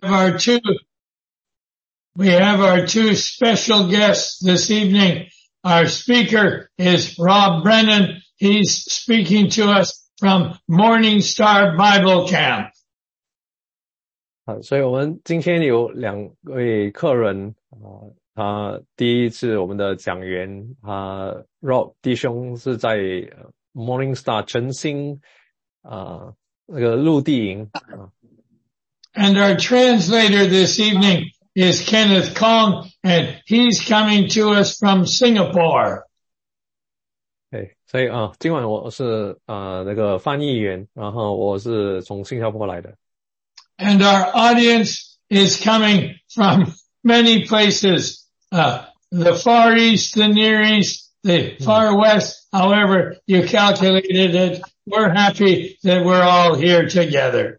we have our two special guests this evening. Our speaker is Rob Brennan. He's speaking to us from Morning Star Bible Camp. 所以我们今天有两位客人第一次我们的讲员Rob 弟兄是在Morning Star 晨星那个陆地营 And our translator this evening is Kenneth Kong, and he's coming to us from Singapore. 对，所以今晚我是那个翻译员，然后我是从新加坡来的。 And our audience is coming from many places, the Far East, the Near East, the Far West, however you calculated it. We're happy that we're all here together.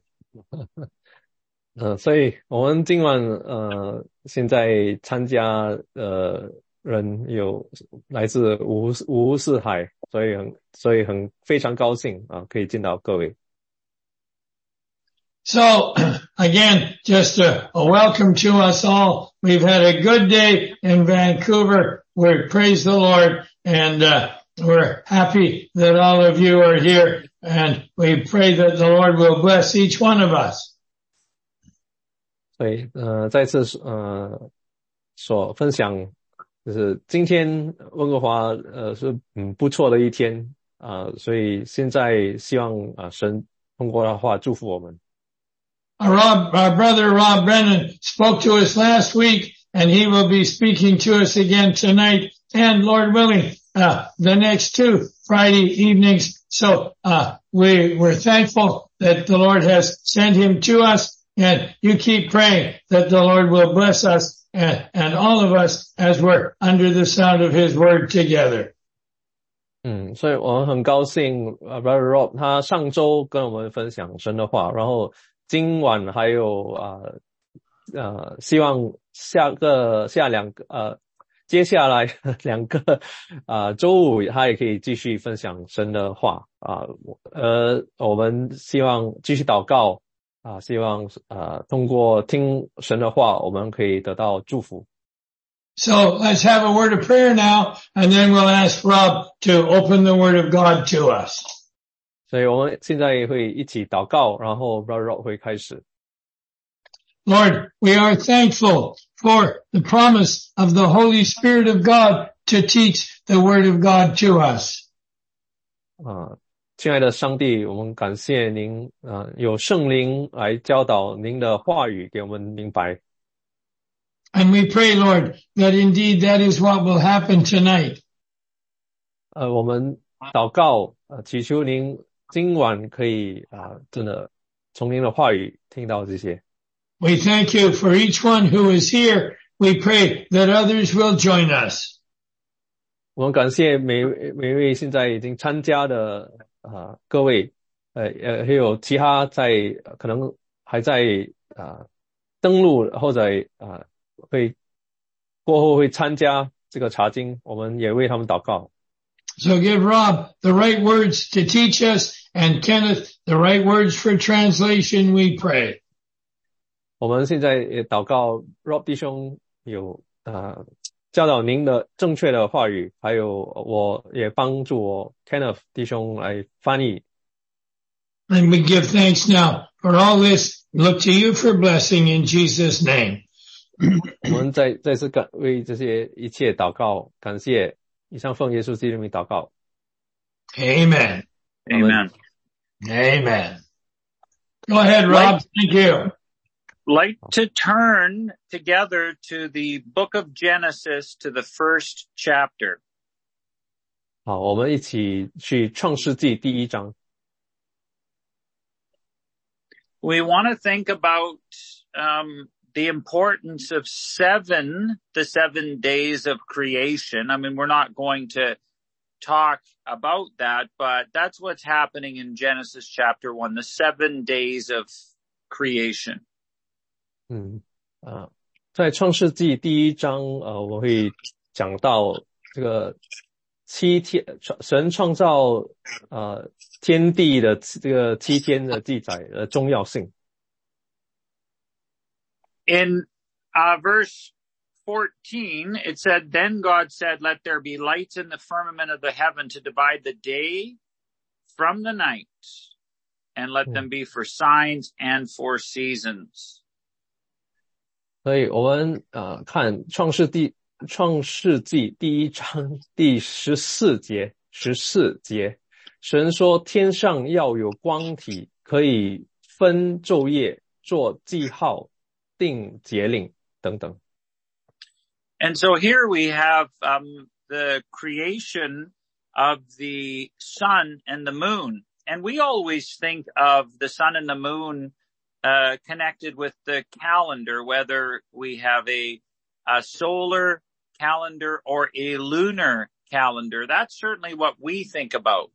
所以我们今晚现在参加人有来自五湖四海，所以非常高兴可以见到各位。 So again, just a welcome to us all. We've had a good day in Vancouver. We praise the Lord, and we're happy that all of you are here, and we pray that the Lord will bless each one of us. 所以再次所分享就是今天温哥华是不错的一天所以现在希望神通过他的话祝福我们。 Our brother Rob Brennan spoke to us last week, and he will be speaking to us again tonight, and Lord willing, the next two Friday evenings. So we're thankful that the Lord has sent him to us. And you keep praying that the Lord will bless us and all of us as we're under the sound of His word together. 所以我们很高兴Brother Rob 他上周跟我们分享神的话，然后今晚还有希望接下来两个周五他也可以继续分享神的话我们希望继续祷告希望通过听神的话我们可以得到祝福。 So let's have a word of prayer now, and then we'll ask Rob to open the word of God to us. 所以我们现在会一起祷告，然后 Brother Rob 会开始。 Lord, we are thankful for the promise of the Holy Spirit of God to teach the word of God to us. 亲爱的上帝，我们感谢您有圣灵来教导您的话语给我们明白。 And we pray, Lord, that indeed that is what will happen tonight. 我们祷告祈求您今晚可以真的从您的话语听到这些。 We thank you for each one who is here. We pray that others will join us. 我们感谢每位现在已经参加的各位还有其他可能还在登录或者过后会参加这个查经，我们也为他们祷告。 So give Rob the right words to teach us, and Kenneth the right words for translation, we pray. 我们现在也祷告 Rob 弟兄有教导您的正确的话语，还有我也帮助我 Kenneth 弟兄来翻译。 And we give thanks now for all this. Look to you for blessing in Jesus' name. 我们再次为这些一切祷告，感谢以上奉耶稣基督的名祷告。 Amen. Amen. Amen. Go ahead, Rob. Thank you. Like to turn together to the book of Genesis, to the first chapter. 好，我们一起去创世纪第1章。 We want to think about the importance of the 7 days of creation. I mean, we're not going to talk about that, but that's what's happening in Genesis chapter 1, the 7 days of creation. 在创世纪第1章我会讲到这个7天神创造天地的这个7天的记载的重要性。 In verse 14, it said, Then God said, Let there be lights in the firmament of the heaven to divide the day from the night, and let them be for signs and for seasons. 所以我们看创世纪第1章第14节，神说天上要有光体，可以分昼夜，做记号，定节令等等。 And so here we have the creation of the sun and the moon. And we always think of the sun and the moon connected with the calendar, whether we have a solar calendar or a lunar calendar. That's certainly what we think about.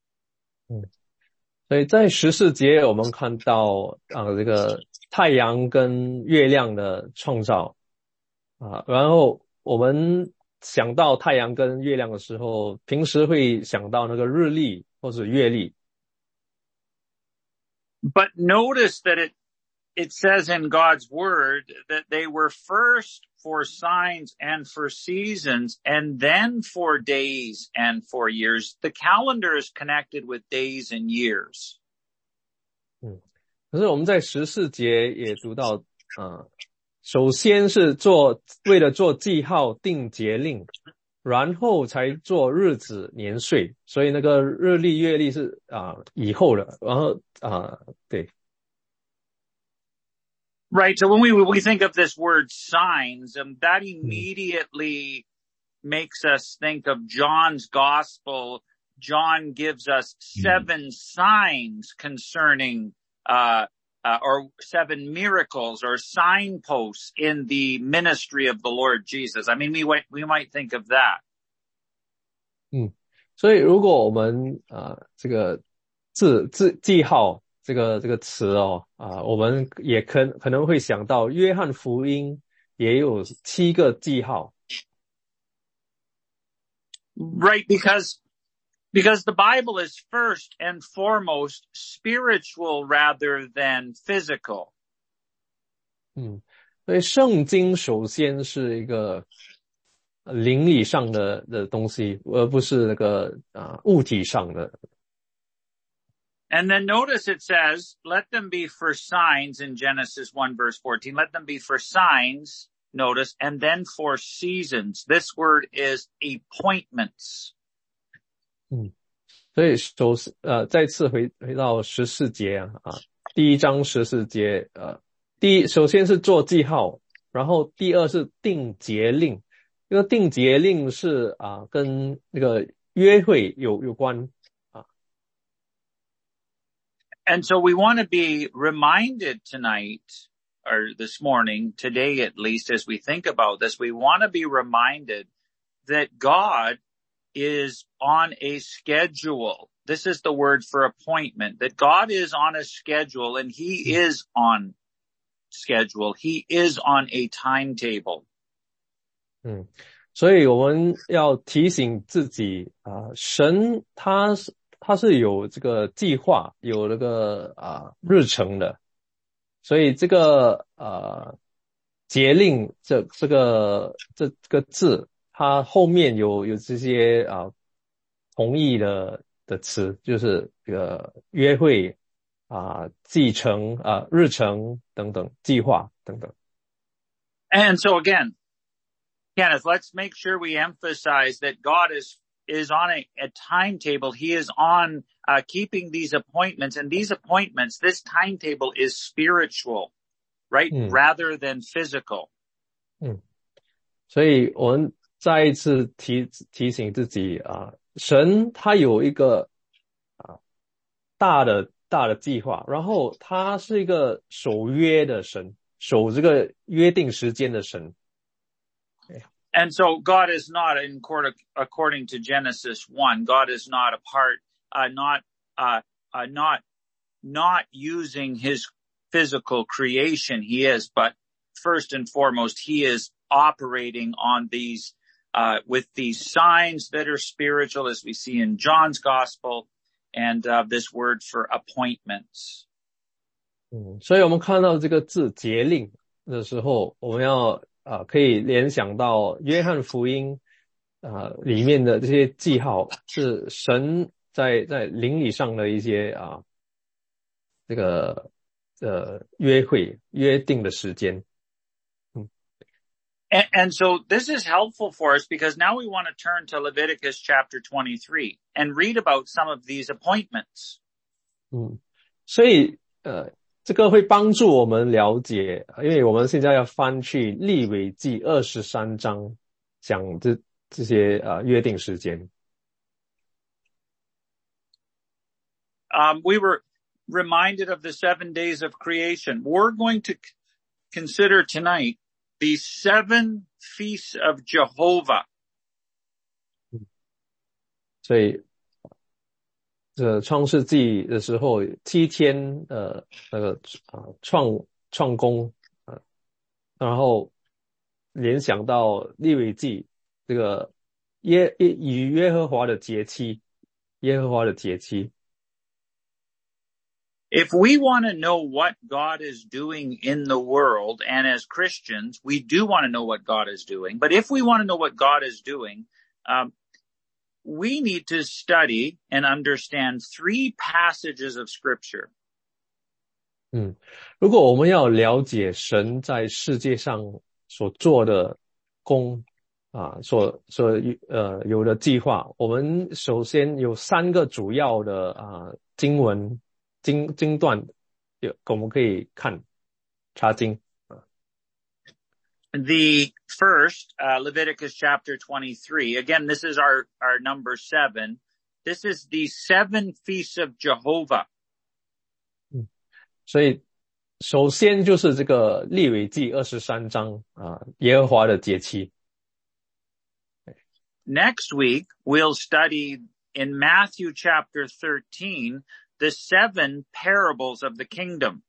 所以在14节我们看到这个太阳跟月亮的创造然后我们想到太阳跟月亮的时候，平时会想到那个日历或者月历。 But notice that it says in God's word that they were first for signs and for seasons and then for days and for years. The calendar is connected with days and years. 可是我们在14节也读到首先是为了做记号定节令，然后才做日子年岁，所以那个日历月历是以后的，然后对。 Right. So when we think of this word signs, that immediately makes us think of John's gospel. John gives us 7 signs concerning, or 7 miracles or signposts in the ministry of the Lord Jesus. I mean, we might think of that. 所以如果我们这个记号这个词我们也可能会想到约翰福音也有7个记号。 Right, because the Bible is first and foremost spiritual rather than physical. 所以圣经首先是一个灵理上的东西，而不是那个物体上的。 And then notice it says, let them be for signs in Genesis 1 verse 14. Let them be for signs, notice, and then for seasons. This word is appointments. 所以再次回到14节第1章14节首先是做记号，然后第二是定节令。这个定节令是跟那个约会有关。 And so we want to be reminded tonight, or this morning, today at least, as we think about this, we want to be reminded that God is on a schedule. This is the word for appointment, that God is on a schedule and he is on schedule. He is on a timetable. 所以我们要提醒自己神他是有这个计划，有那个日程的。所以这个节令这个字，它后面有这些同义的词，就是这个约会继承日程等等，计划等等。 And so again, Kenneth, let's make sure we emphasize that God is on a timetable. He is on keeping these appointments, and these appointments, this timetable is spiritual, right? Rather than physical. 所以我们再一次提醒自己神他有一个大的计划，然后他是一个守约的神，守这个约定时间的神。 And so God is not according to Genesis 1. God is not a part, not using his physical creation. He is, but first and foremost, he is operating on these, with these signs that are spiritual, as we see in John's gospel, and this word for appointments. 所以我们看到这个字节令的时候，我们要可以联想到约翰福音里面的这些记号是神在灵里上的一些这个约定的时间。 And so this is helpful for us because now we want to turn to Leviticus chapter 23 and read about some of these appointments. 所以这个会帮助我们了解，因为我们现在要翻去利未记23章，讲这些约定时间。 We were reminded of the 7 days of creation. We're going to consider tonight the 7 feasts of Jehovah. 所以创世纪的时候7天那个创工然后联想到利未记这个与耶和华的节期。 If we want to know what God is doing in the world, and as Christians, we do want to know what God is doing. But if we want to know what God is doing, we need to study and understand 3 passages of Scripture. 如果我们要了解神在世界上所做的工有的计划，我们首先有3个主要的经文经段我们可以查经。 The first, Leviticus chapter 23. Again, this is our number 7. This is the 7 feasts of Jehovah. 所以首先就是这个利未记23章耶和华的节期。 Next week, we'll study in Matthew chapter 13, the 7 parables of the kingdom.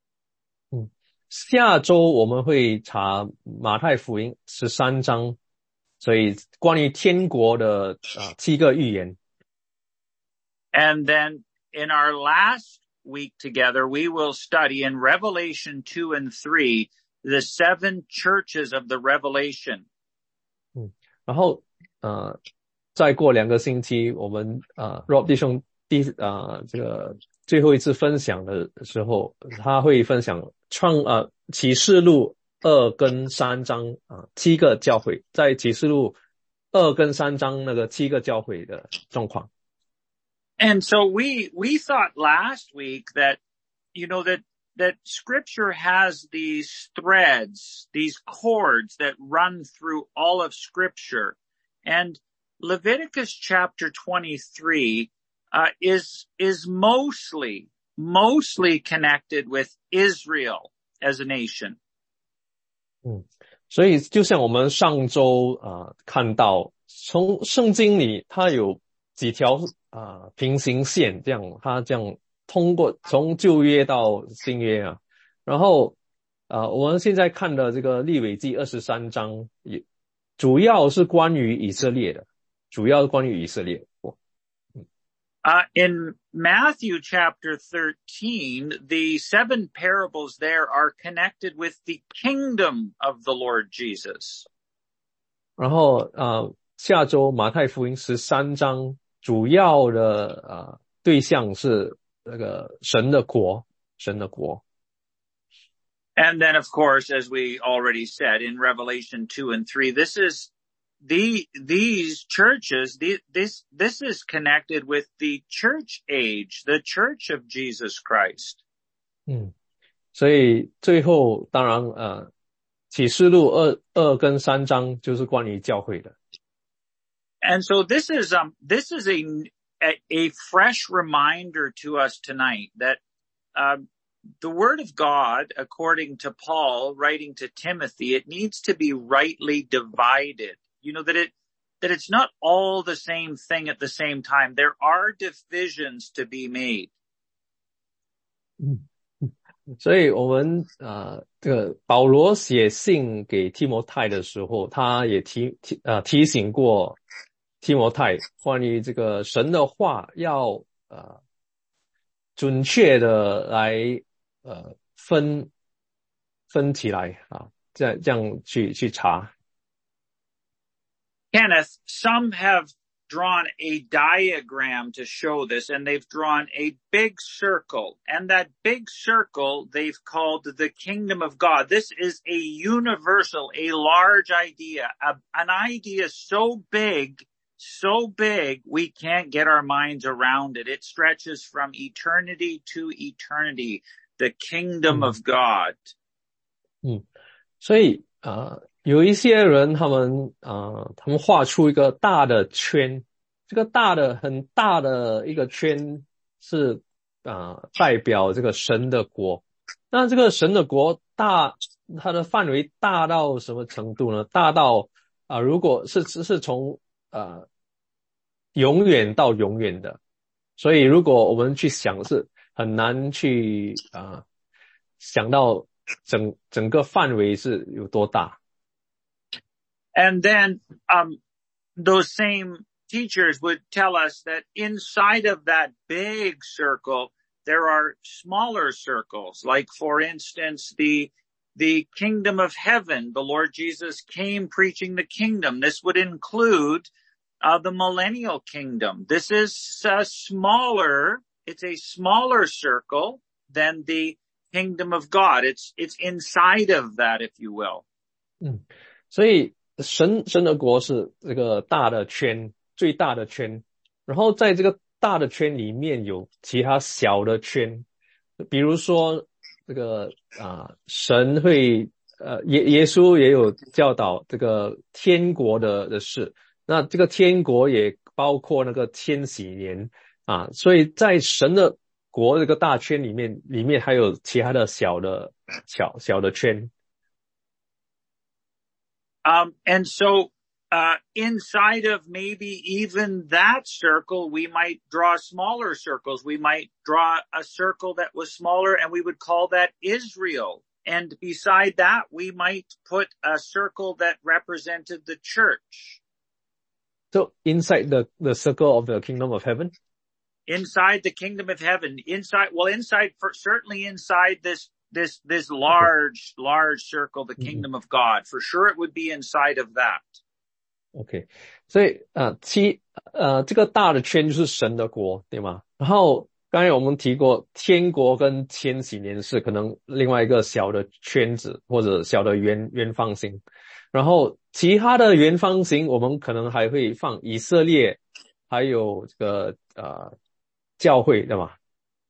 下周我们会查马太福音13章，所以关于天国的7个预言。 And then in our last week together, we will study in Revelation 2 and 3, the 7 churches of the Revelation. 然后再过2个星期，我们Rob 弟兄这个最后一次分享的时候，他会分享启示录2跟3章7个教会，在启示录2跟3章那个7个教会的状况。 And so we thought last week that, you know, that Scripture has these threads, these cords that run through all of Scripture. And Leviticus chapter 23 is mostly connected with Israel as a nation. 所以就像我们上周看到，从圣经里它有几条平行线，它这样通过从旧约到新约然后我们现在看的这个利未记23章也主要是关于以色列的， In Matthew chapter 13, the 7 parables there are connected with the kingdom of the Lord Jesus. 然后下周马太福音13章主要的对象是那个神的国。 And then, of course, as we already said in Revelation 2 and 3, this is these churches, this is connected with the church age, the church of Jesus Christ. 所以最后当然启示录2跟3章就是关于教会的。 And so this is a fresh reminder to us tonight that the word of God, according to Paul writing to Timothy, it needs to be rightly divided. You know, that it's not all the same thing at the same time. There are divisions to be made. 所以我们这个保罗写信给提摩太的时候，他也提醒过提摩太关于这个神的话要准确的来分分起来啊，这样去查。 Kenneth, some have drawn a diagram to show this, and they've drawn a big circle, and that big circle they've called the kingdom of God. This is a universal, a large idea, an idea so big, we can't get our minds around it. It stretches from eternity to eternity, the kingdom of God. 所以有一些人他们画出一个大的圈，这个很大的一个圈是代表这个神的国。那这个神的国它的范围大到什么程度呢？大到如果是从永远到永远的。所以如果我们去想，是很难去想到整个范围是有多大。 And then those same teachers would tell us that inside of that big circle there are smaller circles, like for instance the kingdom of heaven. The Lord Jesus came preaching the kingdom. This would include the millennial kingdom. This is smaller. It's a smaller circle than the kingdom of God. It's inside of that, if you will. 所以神的国是这个大的圈，最大的圈，然后在这个大的圈里面有其他小的圈，比如说这个神会耶稣也有教导这个天国的事，那这个天国也包括那个千禧年所以在神的国这个大圈里面还有其他的小的圈。 And so, inside of maybe even that circle, we might draw smaller circles. We might draw a circle that was smaller and we would call that Israel. And beside that, we might put a circle that represented the church. So inside the circle of the kingdom of heaven? Inside the kingdom of heaven, certainly inside this large circle, the kingdom of God. For sure it would be inside of that. OK. 所以这个大的圈就是神的国，对吗？然后刚才我们提过天国跟千禧年是可能另外一个小的圈子或者小的圆方形。然后其他的圆方形我们可能还会放以色列还有这个教会，对吗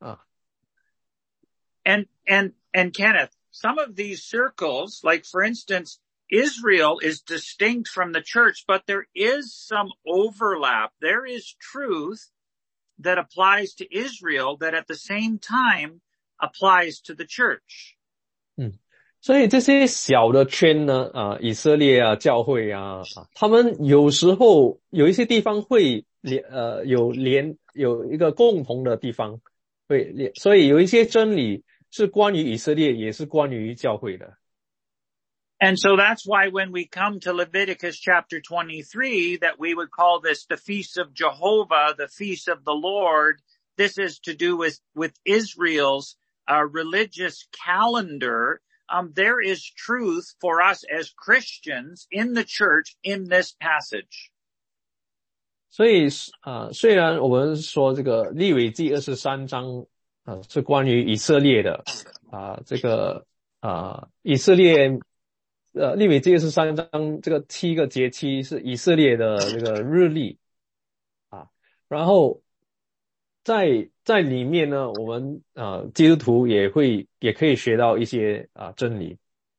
And Kenneth, some of these circles, like for instance, Israel is distinct from the church, but there is some overlap. There is truth that applies to Israel that at the same time applies to the church. 所以这些小的圈呢以色列教会他们有时候有一些地方会有一个共同的地方，所以有一些真理是关于以色列也是关于教会的。 And so that's why when we come to Leviticus chapter 23, that we would call this the feast of Jehovah, the feast of the Lord. This is to do with Israel's religious calendar. There is truth for us as Christians in the church in this passage. 所以虽然我们说这个利未记23章是关于以色列的这个以色列利未记23章这个7个节期是以色列的这个日历然后在里面呢我们基督徒也可以学到一些真理。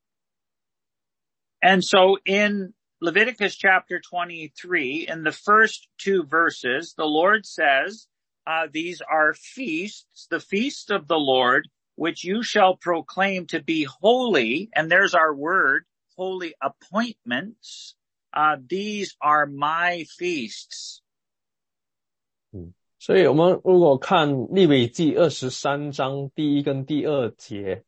And so in Leviticus chapter 23, in the first two verses, the Lord says, these are feasts, the feast of the Lord, which you shall proclaim to be holy. And there's our word, holy appointments. These are my feasts. 所以我们如果看利未记23章第1跟第2节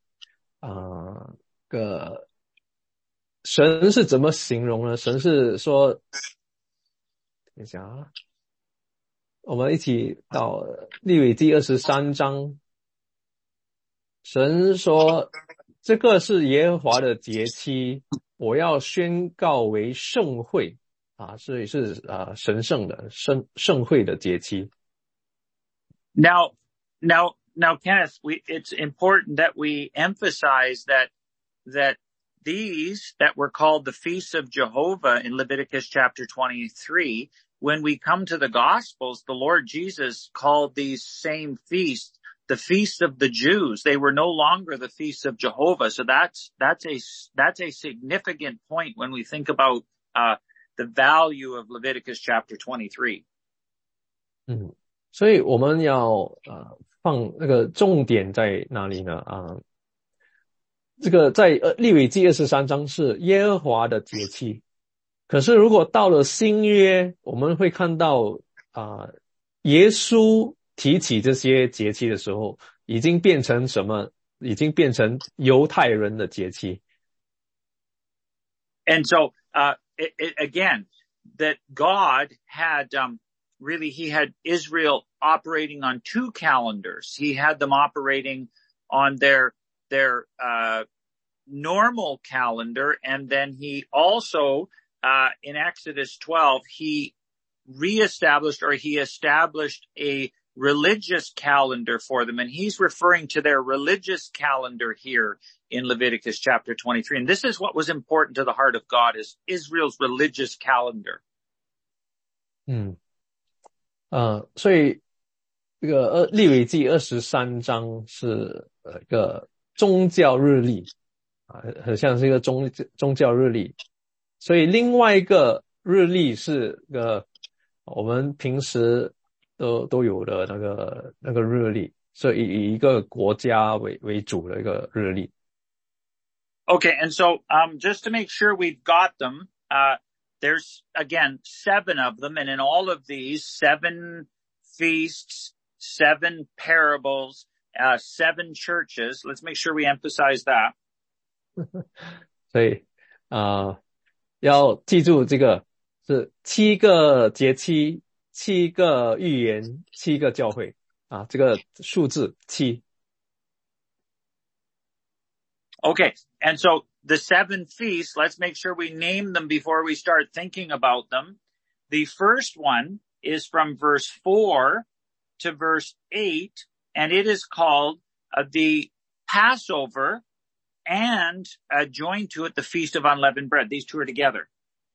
神是怎么形容呢？神是说等一下我们一起到利未记23章，神说这个是耶和华的节期，我要宣告为圣会啊，所以是神圣的圣会的节期。 Now, Kenneth, it's important that we emphasize that these that were called the feasts of Jehovah in Leviticus chapter 23, when we come to the Gospels, the Lord Jesus called these same feasts the feasts of the Jews. They were no longer the feasts of Jehovah. So that's a significant point when we think about the value of Leviticus chapter 23. 所以我们要放那个重点在哪里呢？这个在利未记23章是耶和华的节期，可是如果到了新约，我们会看到耶稣提起这些节期的时候，已经变成什么？已经变成犹太人的节期。 And so, again, that God had, really, he had Israel operating on two calendars. He had them operating on their normal calendar. And then he also, in Exodus 12, he established a religious calendar for them. And he's referring to their religious calendar here in Leviticus chapter 23. And this is what was important to the heart of God, is Israel's religious calendar. 所以这个利未记23章是一个宗教日历很像是一个宗教日历。所以另外一个日历是我们平时都有的那个日历，所以以一个国家为主的一个日历。 Okay, and so just to make sure we've got them, there's again 7 of them, and in all of these 7 feasts, 7 parables, 7 churches. Let's make sure we emphasize that. 所以要记住这个是7个节期，7个预言，7个教会这个数字7。 Okay, and so the 7 feasts, let's make sure we name them before we start thinking about them. The first one is from verse 4 to verse 8, and it is called the Passover and joined to it the Feast of Unleavened Bread. These two are together.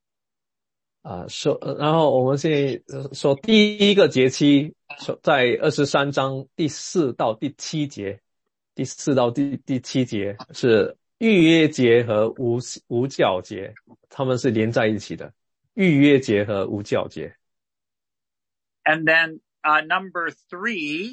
然后我们现在说第一个节期在23章第4到第7节，第4到第7节是逾越节和无酵节，他们是连在一起的，逾越节和无酵节。 And then number 3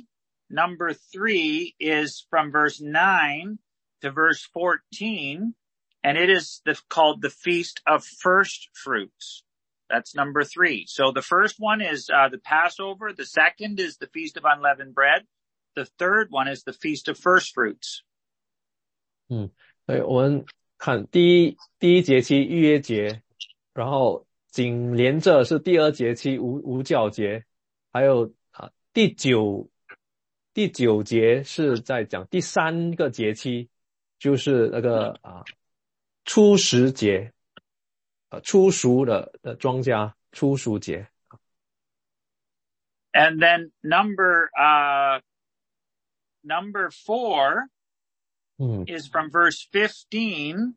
is from verse 9 to verse 14, and it is called the Feast of First Fruits. That's number 3. So the first one is the Passover. The second is the Feast of Unleavened Bread. The third one is the Feast of First Fruits. 所以我们看第一节期逾越节，然后紧连着是第2节期无酵节，还有第9节是在讲第3个节期，就是那个初熟节，初熟的庄稼初熟节。 And then number 4 is from verse 15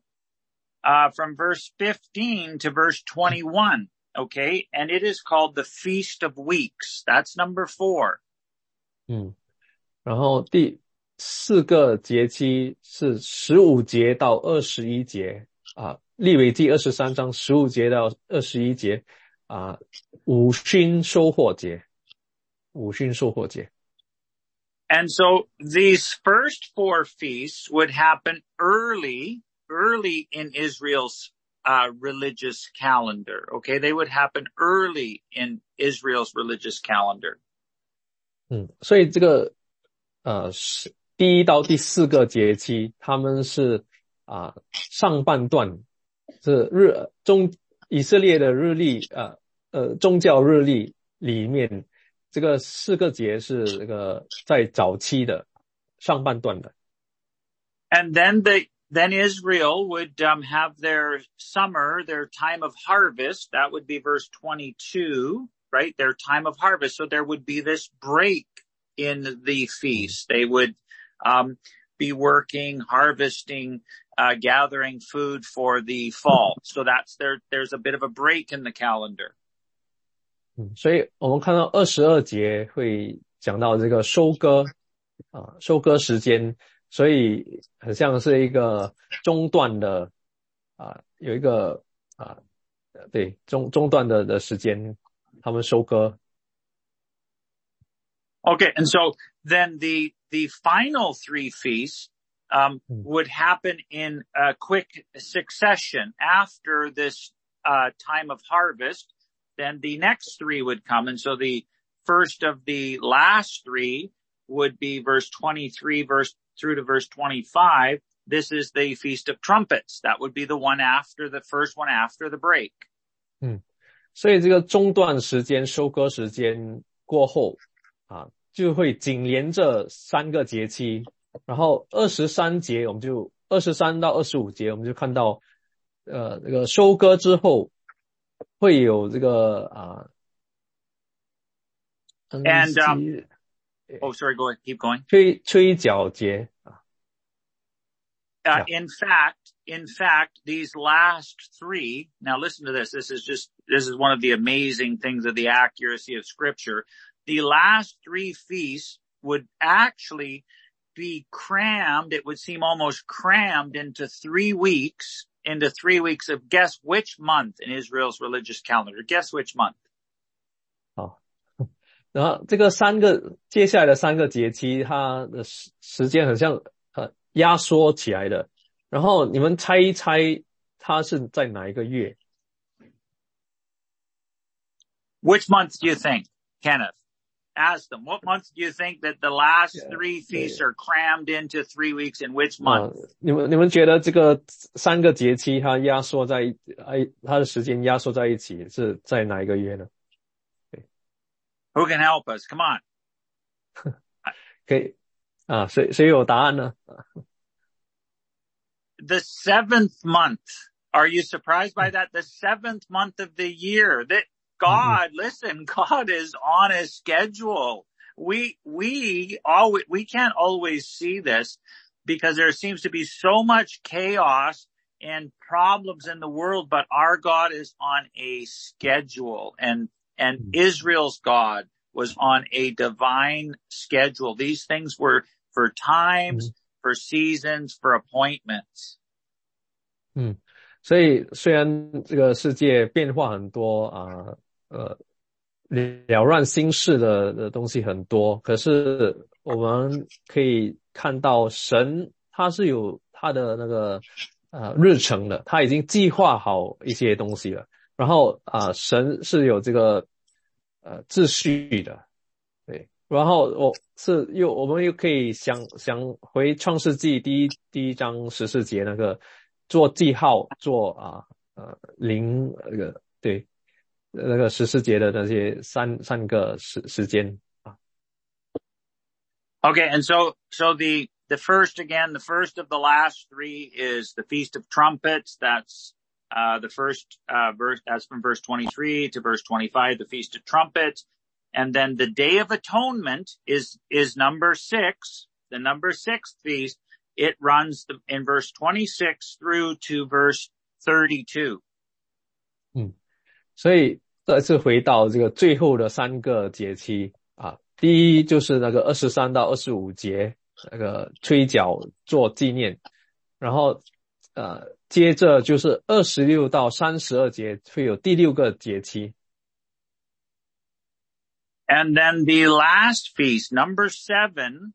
to verse 21. Okay, and it is called the Feast of Weeks. That's number 4. 然后第4个节期是15节到21节利未记23章15节到21节五旬收获节。 And so these first 4 feasts would happen early in Israel's religious calendar. Okay, they would happen early in Israel's religious calendar. 所以这个第1到第4个节期，他们是上半段是以色列的日历宗教日历里面，这个4个节是这个在早期的上半段的。 And then then Israel would have their summer, their time of harvest. That would be verse 22, right? Their time of harvest. So there would be this break in the feast. They would be working, harvesting, gathering food for the fall. So there's a bit of a break in the calendar. 所以我们看到22节会讲到这个收割时间，所以很像是一个中断的有一个对中断的时间，他们收割。 Okay, and so then the final three feasts would happen in a quick succession after this time of harvest. Then the next three would come, and so the first of the last three would be verse 23 through to verse 25. This is the Feast of Trumpets. That would be the one after the first one after the break. 所以这个中断时间、收割时间过后就会紧连着3个节期，然后23节我们就23到25节我们就看到这个收割之后会有这个 and oh sorry, go ahead, keep going. 吹角节 In fact, these last three, now listen to this. This is one of the amazing things of the accuracy of scripture. The last three feasts would actually be crammed. It would seem almost crammed into 3 weeks of guess which month in Israel's religious calendar. Guess which month? 然后这个接下来的3个节期，它的时间很像压缩起来的。然后你们猜一猜，它是在哪一个月？ Which month do you think, Kenneth? Ask them. What month do you think that the last three feasts are crammed into 3 weeks in which month? 你们觉得这个3个节期它它的时间压缩在一起是在哪一个月呢？ Who can help us? Come on. 可以谁有答案呢？ The 7th month. Are you surprised by that? The 7th month of the year. That God, listen, God is on a schedule. We can't always see this because there seems to be so much chaos and problems in the world, but our God is on a schedule and Israel's God was on a divine schedule. These things were for times, for seasons, for appointments. 所以虽然这个世界变化很多了乱心事的东西很多，可是我们可以看到神他是有他的那个日程的，他已经计划好一些东西了。然后神是有这个秩序的，对。然后我们又可以想回创世纪第一章14节那个做记号做对那个14节的那些三个时间 Okay, and so the first of the last three is the Feast of Trumpets. That's the first verse. That's from verse 23 to verse 25, the Feast of Trumpets. And then the Day of Atonement is number 6, the number 6th feast. It runs in verse 26 through to verse 32. 所以再次回到这个最后的3个节期第一就是那个23到25节，那个吹角做纪念，然后接着就是26到32节会有第6个节期。 And then the last feast, number 7,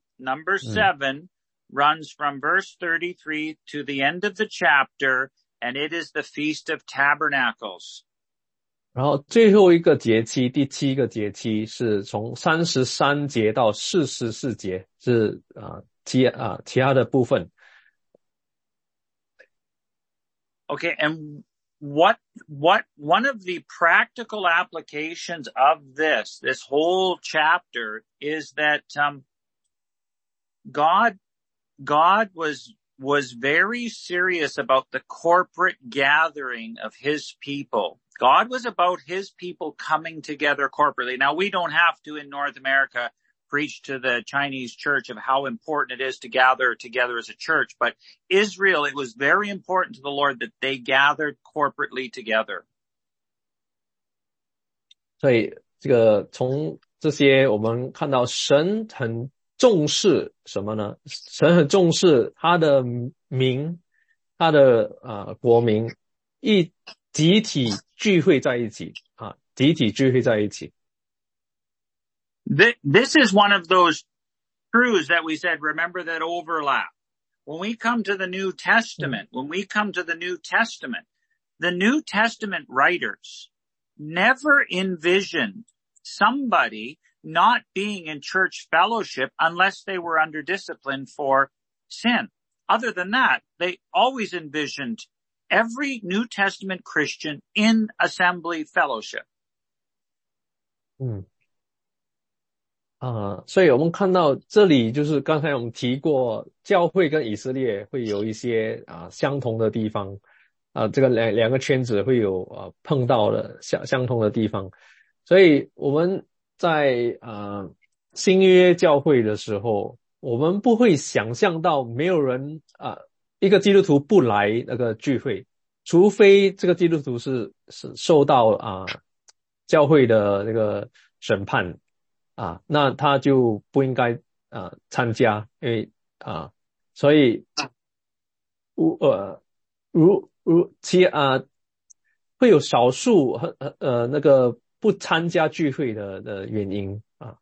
runs from verse 33 to the end of the chapter, and it is the Feast of Tabernacles. 然后最后一个节期，第7个节期是从33节到44节，是其他的部分。 Okay, and what one of the practical applications of this whole chapter is that God was was very serious about the corporate gathering of his people. God was about his people coming together corporately. Now, we don't have to in North America preach to the Chinese church of how important it is to gather together as a church, but Israel, it was very important to the Lord that they gathered corporately together. 所以这个从这些我们看到神很重视什么呢？神很重视他的民，他的国民集体聚会在一起啊，集体聚会在一起。 This is one of those truths that we said, remember, that overlap. When we come to the New Testament, the New Testament writers never envisioned somebody not being in church fellowship unless they were under discipline for sin. Other than that, they always envisioned every New Testament Christian in assembly fellowship. 所以我们看到这里就是刚才我们提过，教会跟以色列会有一些相同的地方，这个两个圈子会有碰到的相同的地方，所以我们在新约教会的时候，我们不会想象到没有人一个基督徒不来那个聚会，除非这个基督徒是受到教会的那个审判那他就不应该参加，因为所以会有少数那个不参加聚会的原因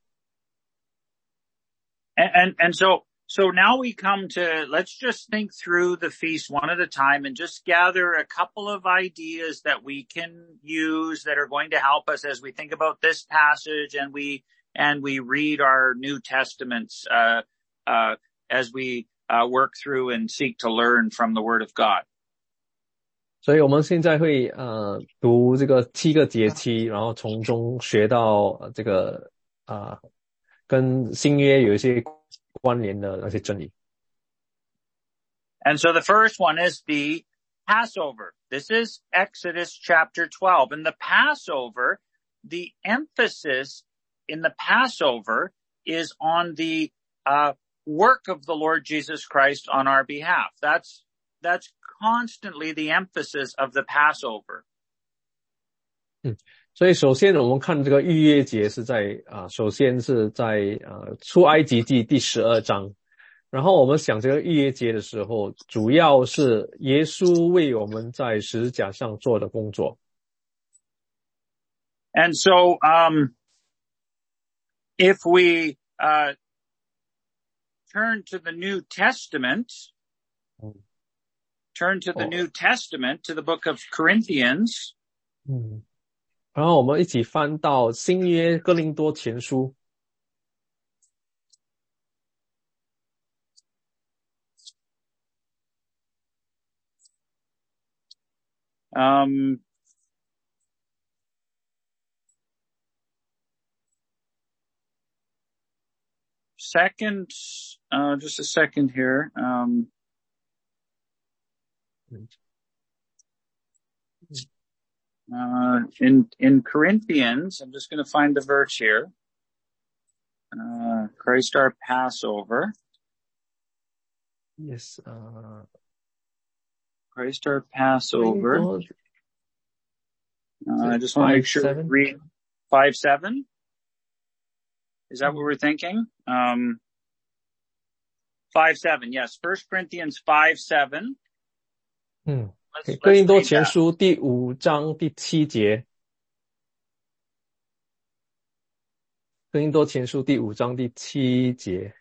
And so now we come to, let's just think through the feast one at a time and just gather a couple of ideas that we can use that are going to help us as we think about this passage and we read our New Testaments as we work through and seek to learn from the Word of God. 所以我们现在会读这个7个节期，然后从中学到这个跟新约有一些关联的那些真理。 And so the first one is the Passover. This is Exodus chapter 12. And the Passover, the emphasis in the Passover is on the work of the Lord Jesus Christ on our behalf. That's constantly the emphasis of the Passover. 所以首先我们看这个逾越节是在首先是在出埃及记第12章，然后我们想这个逾越节的时候，主要是耶稣为我们在十字架上做的工作。 And so if we turn to the New Testament, to the book of Corinthians. 然后我们一起翻到新约哥林多前书。 Second, just a second here. In Corinthians, I'm just going to find the verse here. Christ our Passover. Yes. Christ our Passover. I just want to make sure we read 5:7. Is that what we're thinking? 5:7. Yes. 1 Corinthians 5:7. 哥林多前书第5章第7节。哥林多前书第5章第7节。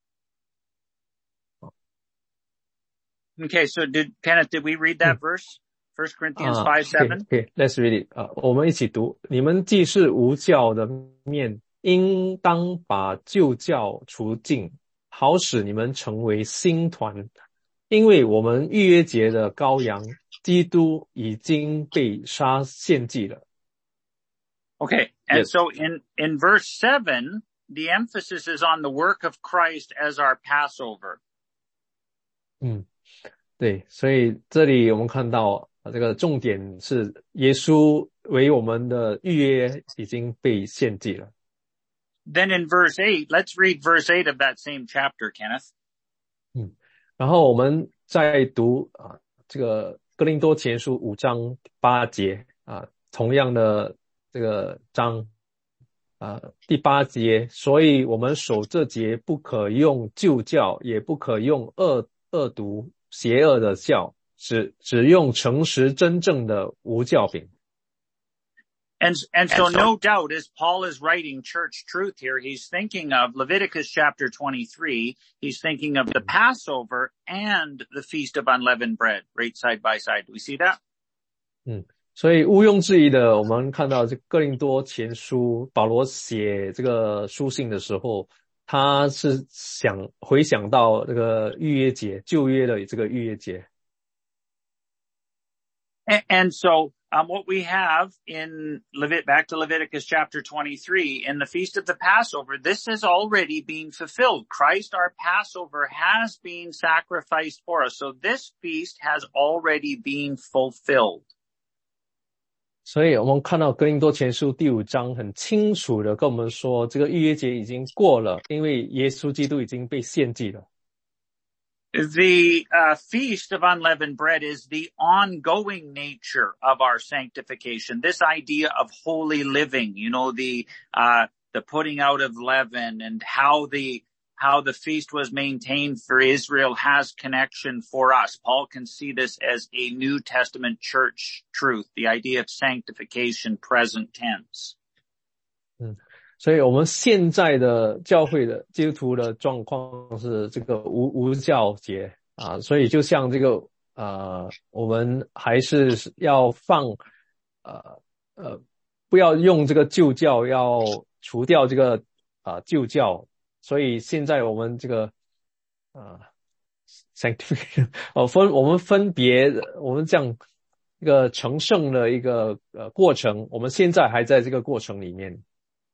Okay, so Kenneth, did we read that verse? 1 Corinthians 5:7? Okay, let's read it. 我们一起读。你们既是无酵的面，应当把旧酵除尽，好使你们成为新团。因为我们逾越节的羔羊基督已经被杀献祭了。 Okay, and so in verse 7, the emphasis is on the work of Christ as our Passover. 对，所以这里我们看到这个重点是耶稣为我们的预约已经被献祭了。 Then in verse 8, let's read verse 8 of that same chapter, Kenneth. 然后我们再读这个哥林多前书5章8节同样的这个章第8节，所以我们守这节不可用旧教，也不可用恶毒邪恶的教，只用诚实真正的无教饼。 And so no doubt, as Paul is writing church truth here, he's thinking of Leviticus chapter 23. He's thinking of the Passover and the Feast of Unleavened Bread, right side by side. Do we see that? 所以毋庸置疑的，我们看到这哥林多前书保罗写这个书信的时候，他是回想到这个逾越节，旧约的这个逾越节。 And so what we have back to Leviticus chapter 23, in the Feast of the Passover, this has already been fulfilled. Christ, our Passover, has been sacrificed for us. So this feast has already been fulfilled. 所以我们看到哥林多前书第5章很清楚的跟我们说，这个逾越节已经过了，因为耶稣基督已经被献祭了。 The Feast of Unleavened Bread is the ongoing nature of our sanctification. This idea of holy living, the putting out of leaven, and how the feast was maintained for Israel has connection for us. Paul can see this as a New Testament church truth, the idea of sanctification, present tense. 所以我们现在的教会的基督徒的状况是这个无教节所以就像这个我们还是要不要用这个旧教，要除掉这个旧教。所以现在我们这个sanctification 我们分别我们这样一个成圣的一个过程，我们现在还在这个过程里面。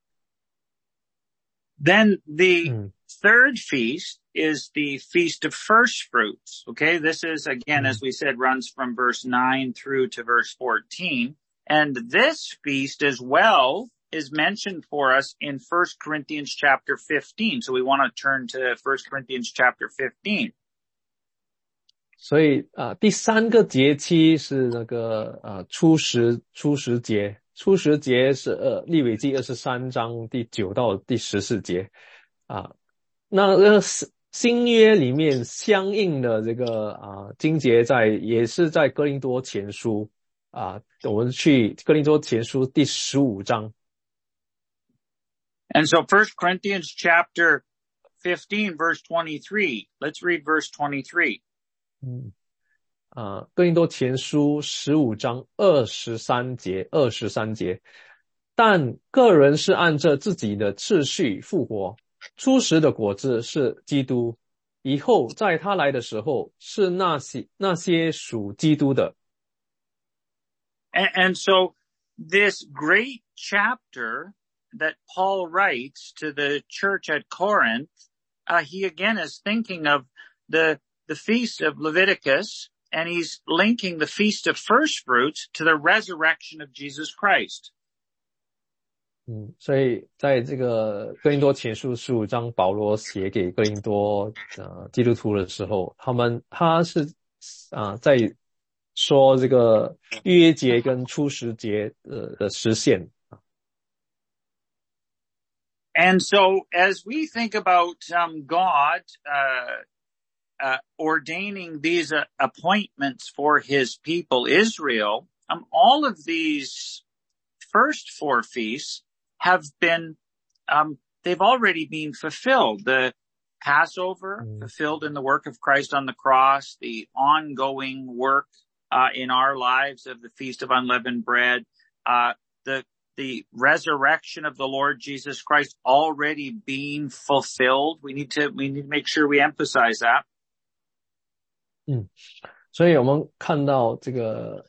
Then the third feast is the Feast of First Fruits. Okay, this is, again, as we said, runs from verse 9 through to verse 14. And this feast as well is mentioned for us in 1 Corinthians chapter 15. So we want to turn to 1 Corinthians chapter 15. 所以第3个节期是那个初十节。初十节是利未记23章第9到第14节那新约里面相应的这个经节也是在哥林多前书我们去哥林多前书第15章。 And so 1 Corinthians chapter 15 verse 23. Let's read verse 23. 哥林多前书15章23节，但个人是按着自己的次序复活，初时的果子是基督，以后在他来的时候是那些属基督的。 And so this great chapter that Paul writes to the church at Corinth, he again is thinking of the feast of Leviticus, and he's linking the Feast of First Fruits to the resurrection of Jesus Christ. 所以在这个哥林多前书15章，保罗写给哥林多基督徒的时候，他是在说这个逾越节跟初十节的实现。 And so as we think about God ordaining these appointments for his people Israel, all of these first 4 feasts have been they've already been fulfilled. The Passover fulfilled in the work of Christ on the cross, the ongoing work in our lives of the Feast of Unleavened Bread, the resurrection of the Lord Jesus Christ already being fulfilled. We need to make sure we emphasize that. 所以我们看到这个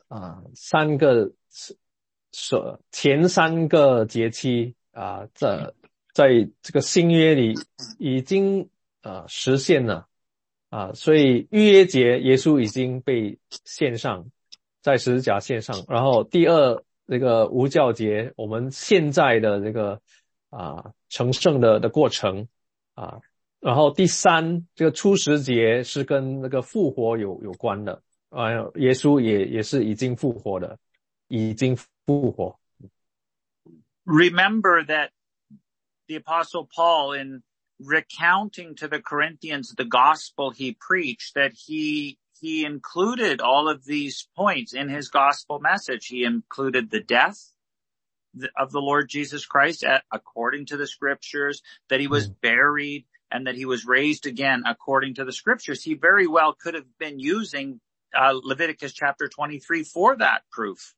前3个节期在这个新约里已经实现了所以逾越节耶稣已经被献上，在十字架献上，然后第二这个无酵节，我们现在的这个成圣的过程然后第三这个初十节是跟那个复活有关的耶稣也是已经复活的，已经复活。 Remember that the Apostle Paul, in recounting to the Corinthians the gospel he preached, that he included all of these points in his gospel message. He included the death of the Lord Jesus Christ according to the scriptures, that he was buried, and that he was raised again according to the scriptures. He very well could have been using Leviticus chapter 23 for that proof.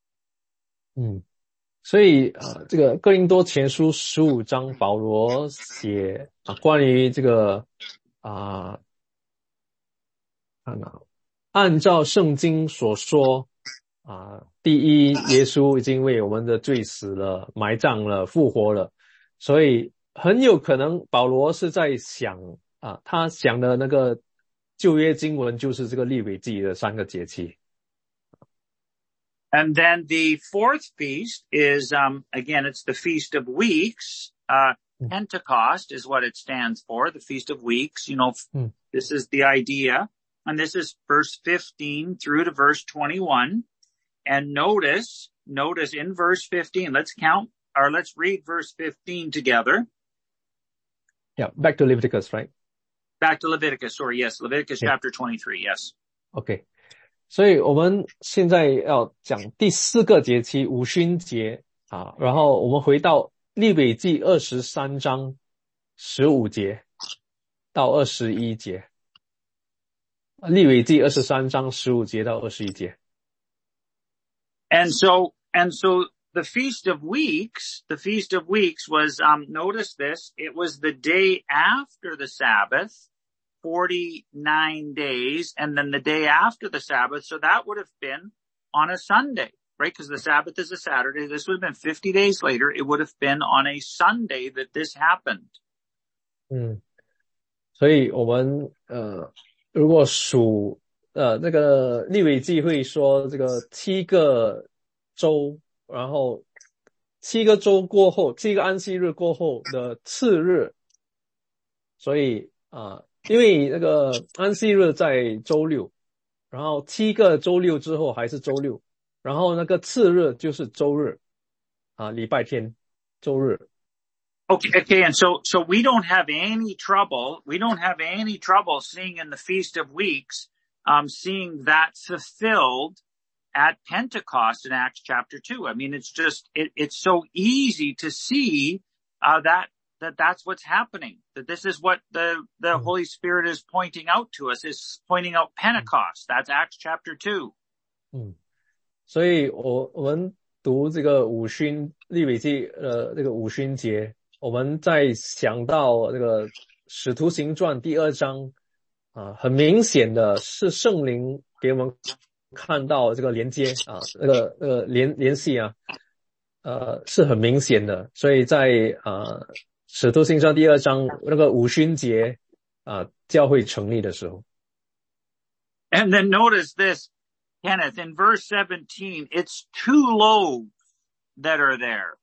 所以这个哥林多前书15章保罗写关于这个按照圣经所说第一，耶稣已经为我们的罪死了，埋葬了，复活了，所以很有可能保罗是在想他想的那个旧约经文就是这个利未记的3个节期。 And then the fourth feast is, again, it's the Feast of Weeks. Pentecost is what it stands for, the Feast of Weeks. You know, this is the idea. And this is verse 15 through to verse 21. And notice in verse 15, let's read verse 15 together. Yeah, back to Leviticus, right? Back to Leviticus, sorry, yes, Leviticus chapter 23, yes. Okay. 所以我们现在要讲第4个节期五旬节然后我们回到利未记23章15节到21节。利未记23章15节到21节。 And so the Feast of Weeks was, notice this, it was the day after the Sabbath, 49 days, and then the day after the Sabbath, so that would have been on a Sunday, right? Because the Sabbath is a Saturday. This would have been 50 days later. It would have been on a Sunday that this happened. 所以我们如果数那个利未记会说这个7个周，然后7个周过后，7个安息日过后的次日，所以因为那个安息日在周六，然后7个周六之后还是周六，然后那个次日就是周日礼拜天周日。 Okay, and so we don't have any trouble seeing in the Feast of Weeks, seeing that fulfilled at Pentecost in Acts chapter 2. I mean, it's so easy to see that's what's happening, that this is what the Holy Spirit is pointing out to us, is pointing out Pentecost. That's Acts chapter 2. 所以我们读这个五旬利未记这个五旬节，我们在想到这个使徒行传第2章很明显的是圣灵给我们看到这个连接那个联系是很明显的，所以在使徒行传第2章那个五旬节教会成立的时候。 And then notice this, Kenneth, in verse 17, it's 2 loaves that are there.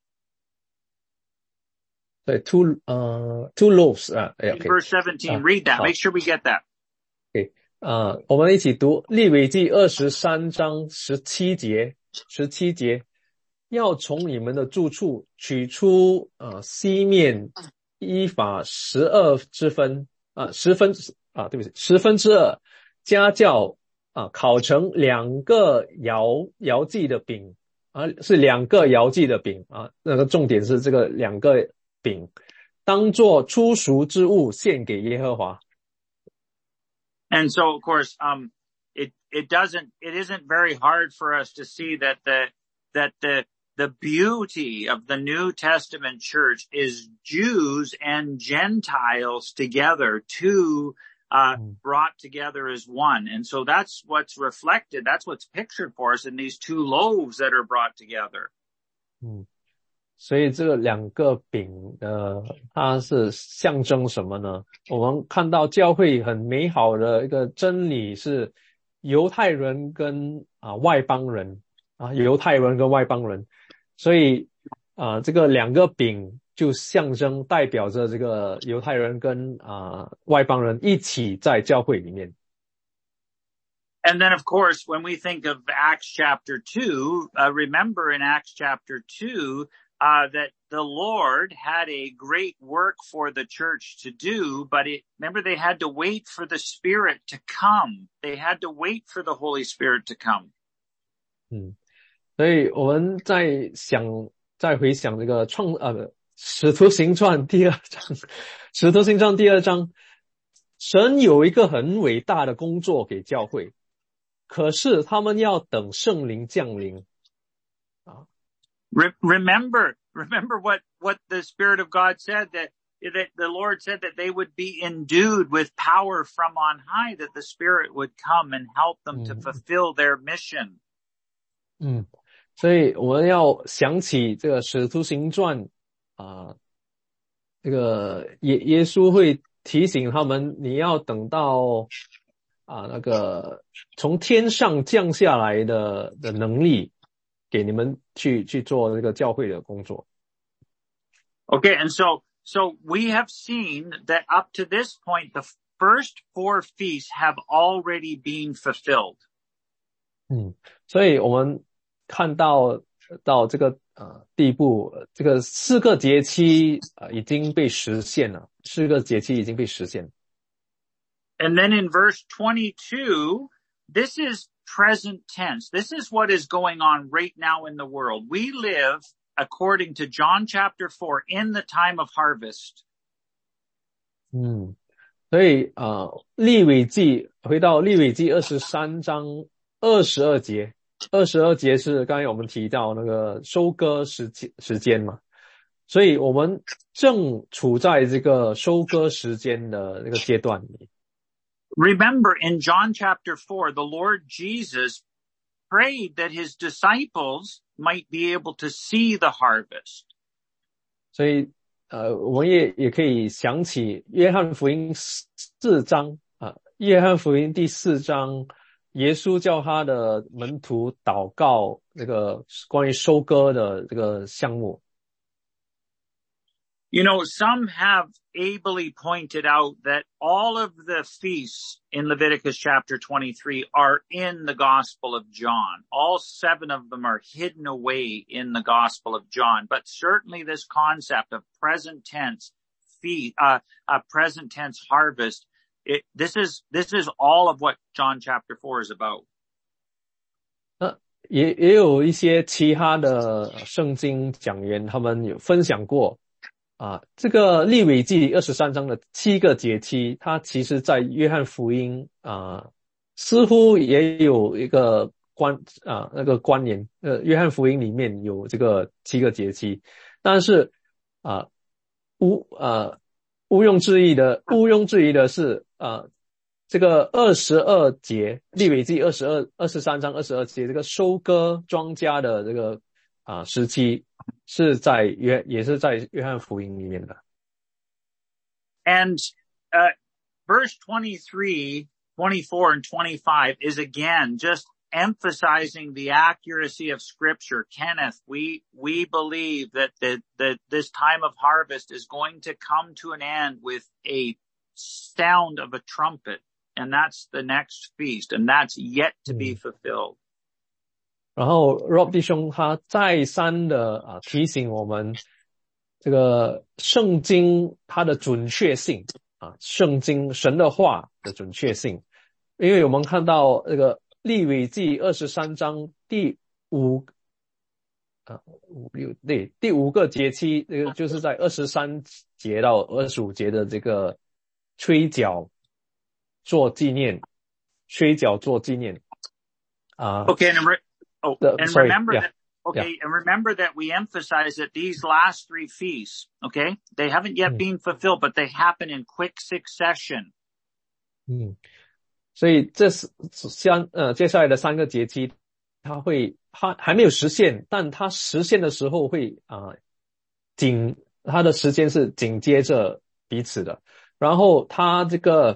对，two loaves in verse 17, read that. Make sure we get that. Okay. 我们一起读利未记23章17节，要从你们的住处取出西面依法12之分10分之2，家教烤成2个摇祭的饼是2个摇祭的饼那个重点是这个2个饼，当作初熟之物献给耶和华。 And so, of course, it isn't very hard for us to see that the beauty of the New Testament church is Jews and Gentiles together, brought together as one. And so that's what's reflected, that's what's pictured for us in these 2 loaves that are brought together. 所以这个两个饼它是象征什么呢？我们看到教会很美好的一个真理是犹太人跟外邦人犹太人跟外邦人，所以这个两个饼就象征代表着这个犹太人跟外邦人一起在教会里面。 And then, of course, when we think of Acts chapter 2, remember in Acts chapter 2, that the Lord had a great work for the church to do, but remember they had to wait for the Spirit to come. They had to wait for the Holy Spirit to come. 所以我们再回想这个使徒行传第二章，神有一个很伟大的工作给教会，可是他们要等圣灵降临。 Remember what the Spirit of God said, that the Lord said that they would be endued with power from on high, that the Spirit would come and help them to fulfill their mission. 所以我们要想起这个使徒行传这个耶稣会提醒他们，你要等到那个从天上降下来的能力给你们去做这个教会的工作。 Okay, and so we have seen that up to this point, the first 4 feasts have already been fulfilled. 所以我们看到这个地步，这个4个节期已经被实现了，4个节期已经被实现。 And then in verse 22, this is present tense. This is what is going on right now in the world. We live, according to John chapter 4, in the time of harvest. 所以回到利未记23章22节，22节是刚才我们提到那个收割时间嘛，所以我们正处在这个收割时间的那个阶段里。 Remember, in John chapter 4, the Lord Jesus prayed that his disciples might be able to see the harvest. 所以我们也可以想起约翰福音4章约翰福音第4章，耶稣叫他的门徒祷告这个关于收割的这个项目。 You know, some have ably pointed out that all of the feasts in Leviticus chapter 23 are in the Gospel of John. All 7 of them are hidden away in the Gospel of John. But certainly this concept of present tense present tense harvest, this is all of what John chapter 4 is about. 也有一些其他的圣经讲员，他们有分享过。这个利未记23章的7个节期，它其实在约翰福音似乎也有一个那个关联。约翰福音里面有这个7个节期，但是毋庸置疑的是这个22节，利未记23章22节，这个收割庄稼的这个时期也是在约翰福音里面的。 And verse 23, 24, and 25 is again just emphasizing the accuracy of Scripture. Kenneth, we believe that this time of harvest is going to come to an end with a sound of a trumpet, and that's the next feast, and that's yet to be fulfilled. 然后 Rob 弟兄他再三的提醒我们这个圣经它的准确性圣经神的话的准确性，因为我们看到这个利未记23章第5个节期，这个就是在23节到25节的这个吹角做纪念。 Okay, remember that we emphasize that these last 3 feasts, okay, they haven't yet been fulfilled, but they happen in quick succession. 所以接下来的3个节期，它还没有实现，但它实现的时候会它的时间是紧接着彼此的。然后他这个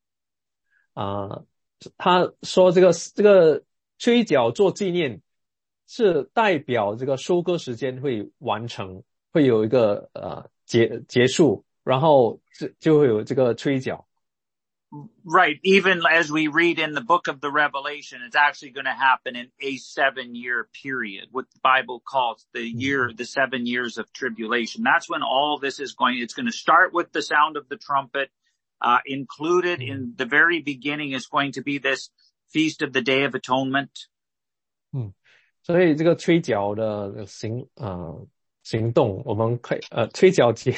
他说这个吹角做纪念是代表这个收割时间会完成，会有一个结束，然后就会有这个吹角。 Right. Even as we read in the book of the Revelation, it's actually going to happen in a 7-year period, what the Bible calls the 7 years of tribulation. That's when all this is it's going to start with the sound of the trumpet. Included in the very beginning is going to be this Feast of the Day of Atonement. 所以这个吹角的行动，我们可以吹角节，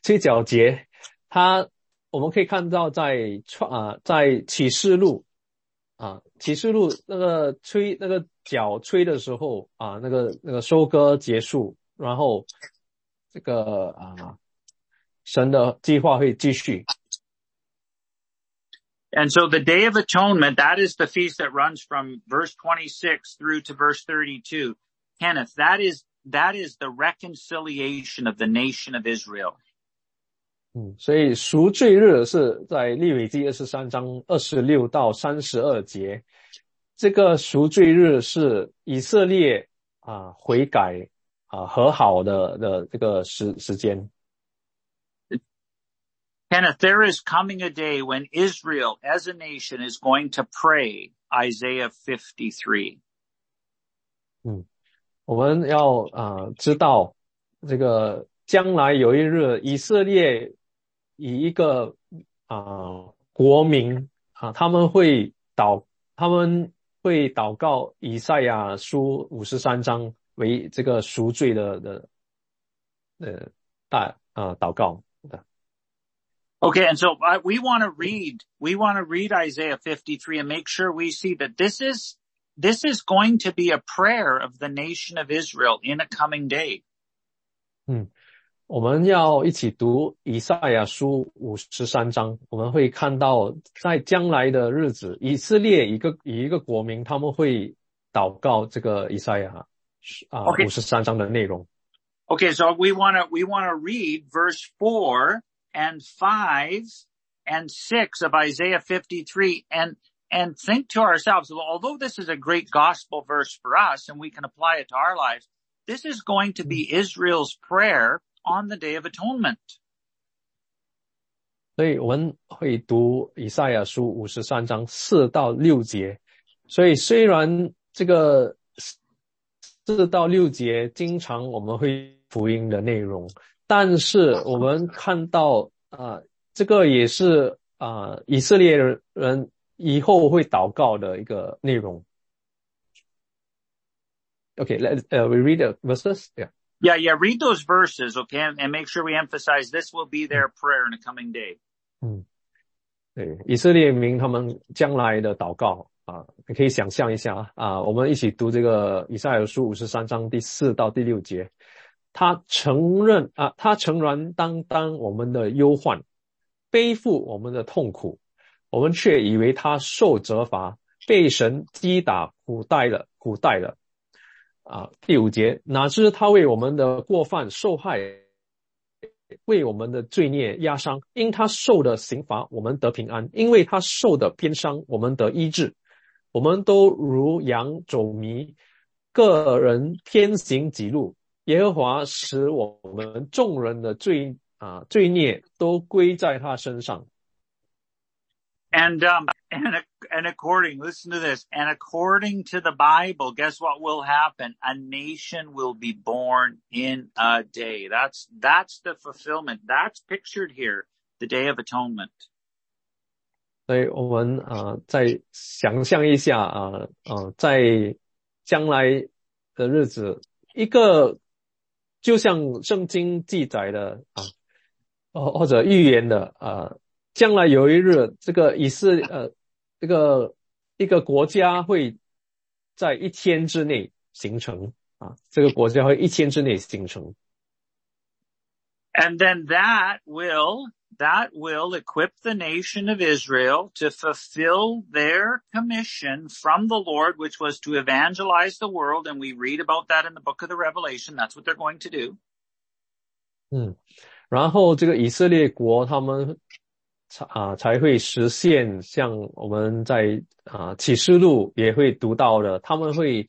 我们可以看到在启示录那个角吹的时候那个收割结束，然后这个神的计划会继续。 And so the Day of Atonement, that is the feast that runs from verse 26 through to verse 32. Kenneth, that is the reconciliation of the nation of Israel. 所以赎罪日是在利未记23章26到32节。这个赎罪日是以色列悔改和好的这个时间。 Kenneth, there is coming a day when Israel as a nation is going to pray Isaiah 53. 我们要知道这个将来有一日以色列以一个国民他们会祷告以赛亚书53章为这个赎罪的祷告。 Okay, and so we want to read Isaiah 53 and make sure we see that this is going to be a prayer of the nation of Israel in a coming day. 我们要一起读以赛亚书53章，我们会看到在将来的日子，以色列以一个国民他们会祷告这个以赛亚53章的内容。 Okay, so we want to read verse 4 and 5 and 6 of Isaiah 53 and think to ourselves, well, although this is a great gospel verse for us and we can apply it to our lives, this is going to be Israel's prayer on the Day of Atonement. 所以我们会读以赛亚书53章4到6节。所以虽然这个4到6节经常我们会福音的内容，但是我们看到这个也是以色列人以后会祷告的一个内容。Okay, we read the verses. Yeah, read those verses, okay, and make sure we emphasize this will be their prayer in the coming day. 对，以色列民他们将来的祷告你可以想象一下我们一起读这个以赛亚书53章第4到第6节。他承然担我们的忧患，背负我们的痛苦，我们却以为他受责罚，被神击打苦待了。第5节，哪知他为我们的过犯受害，为我们的罪孽压伤，因他受的刑罚我们得平安，因为他受的鞭伤我们得医治。我们都如羊走迷，个人偏行己路，耶和华使我们众人的罪孽都归在他身上。 And listen to this, and according to the Bible, guess what will happen? A nation will be born in a day. That's the fulfillment. That's pictured here, the Day of Atonement. 所以我们再想象一下在将来的日子，一个就像圣经记载的或者预言的将来有一日，这个一个国家会在1天之内形成这个国家会1天之内形成。 And then that will equip the nation of Israel to fulfill their commission from the Lord, which was to evangelize the world. And we read about that in the book of the Revelation. That's what they're going to do. 然后这个以色列国他们才会实现像我们在启示录也会读到的，他们会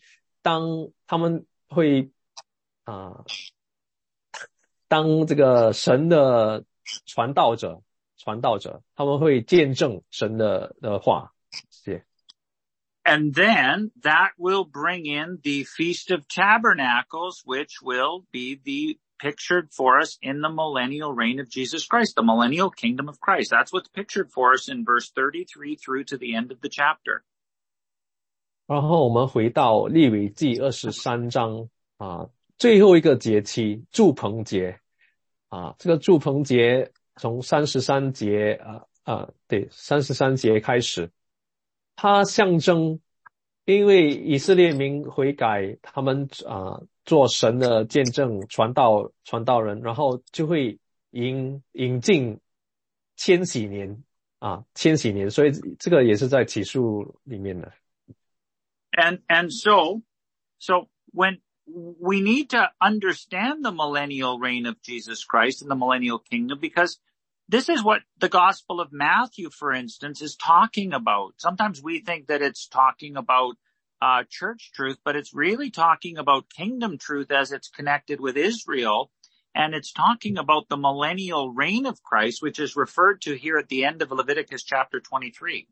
当这个神的传道者，他们会见证神的话。谢谢。 And then that will bring in the Feast of Tabernacles, which will be pictured for us in the millennial reign of Jesus Christ, the millennial kingdom of Christ. That's what's pictured for us in verse 33 through to the end of the chapter. 然后我们回到利未记23章最后一个节期住棚节这个住棚节从33节33节开始，它象征因为以色列民悔改，他们做神的见证传道人，然后就会引进千禧年所以这个也是在启示录里面的。 And so when we need to understand the millennial reign of Jesus Christ and the millennial kingdom, because this is what the Gospel of Matthew, for instance, is talking about. Sometimes we think that it's talking about church truth, but it's really talking about kingdom truth as it's connected with Israel. And it's talking about the millennial reign of Christ, which is referred to here at the end of Leviticus chapter 23.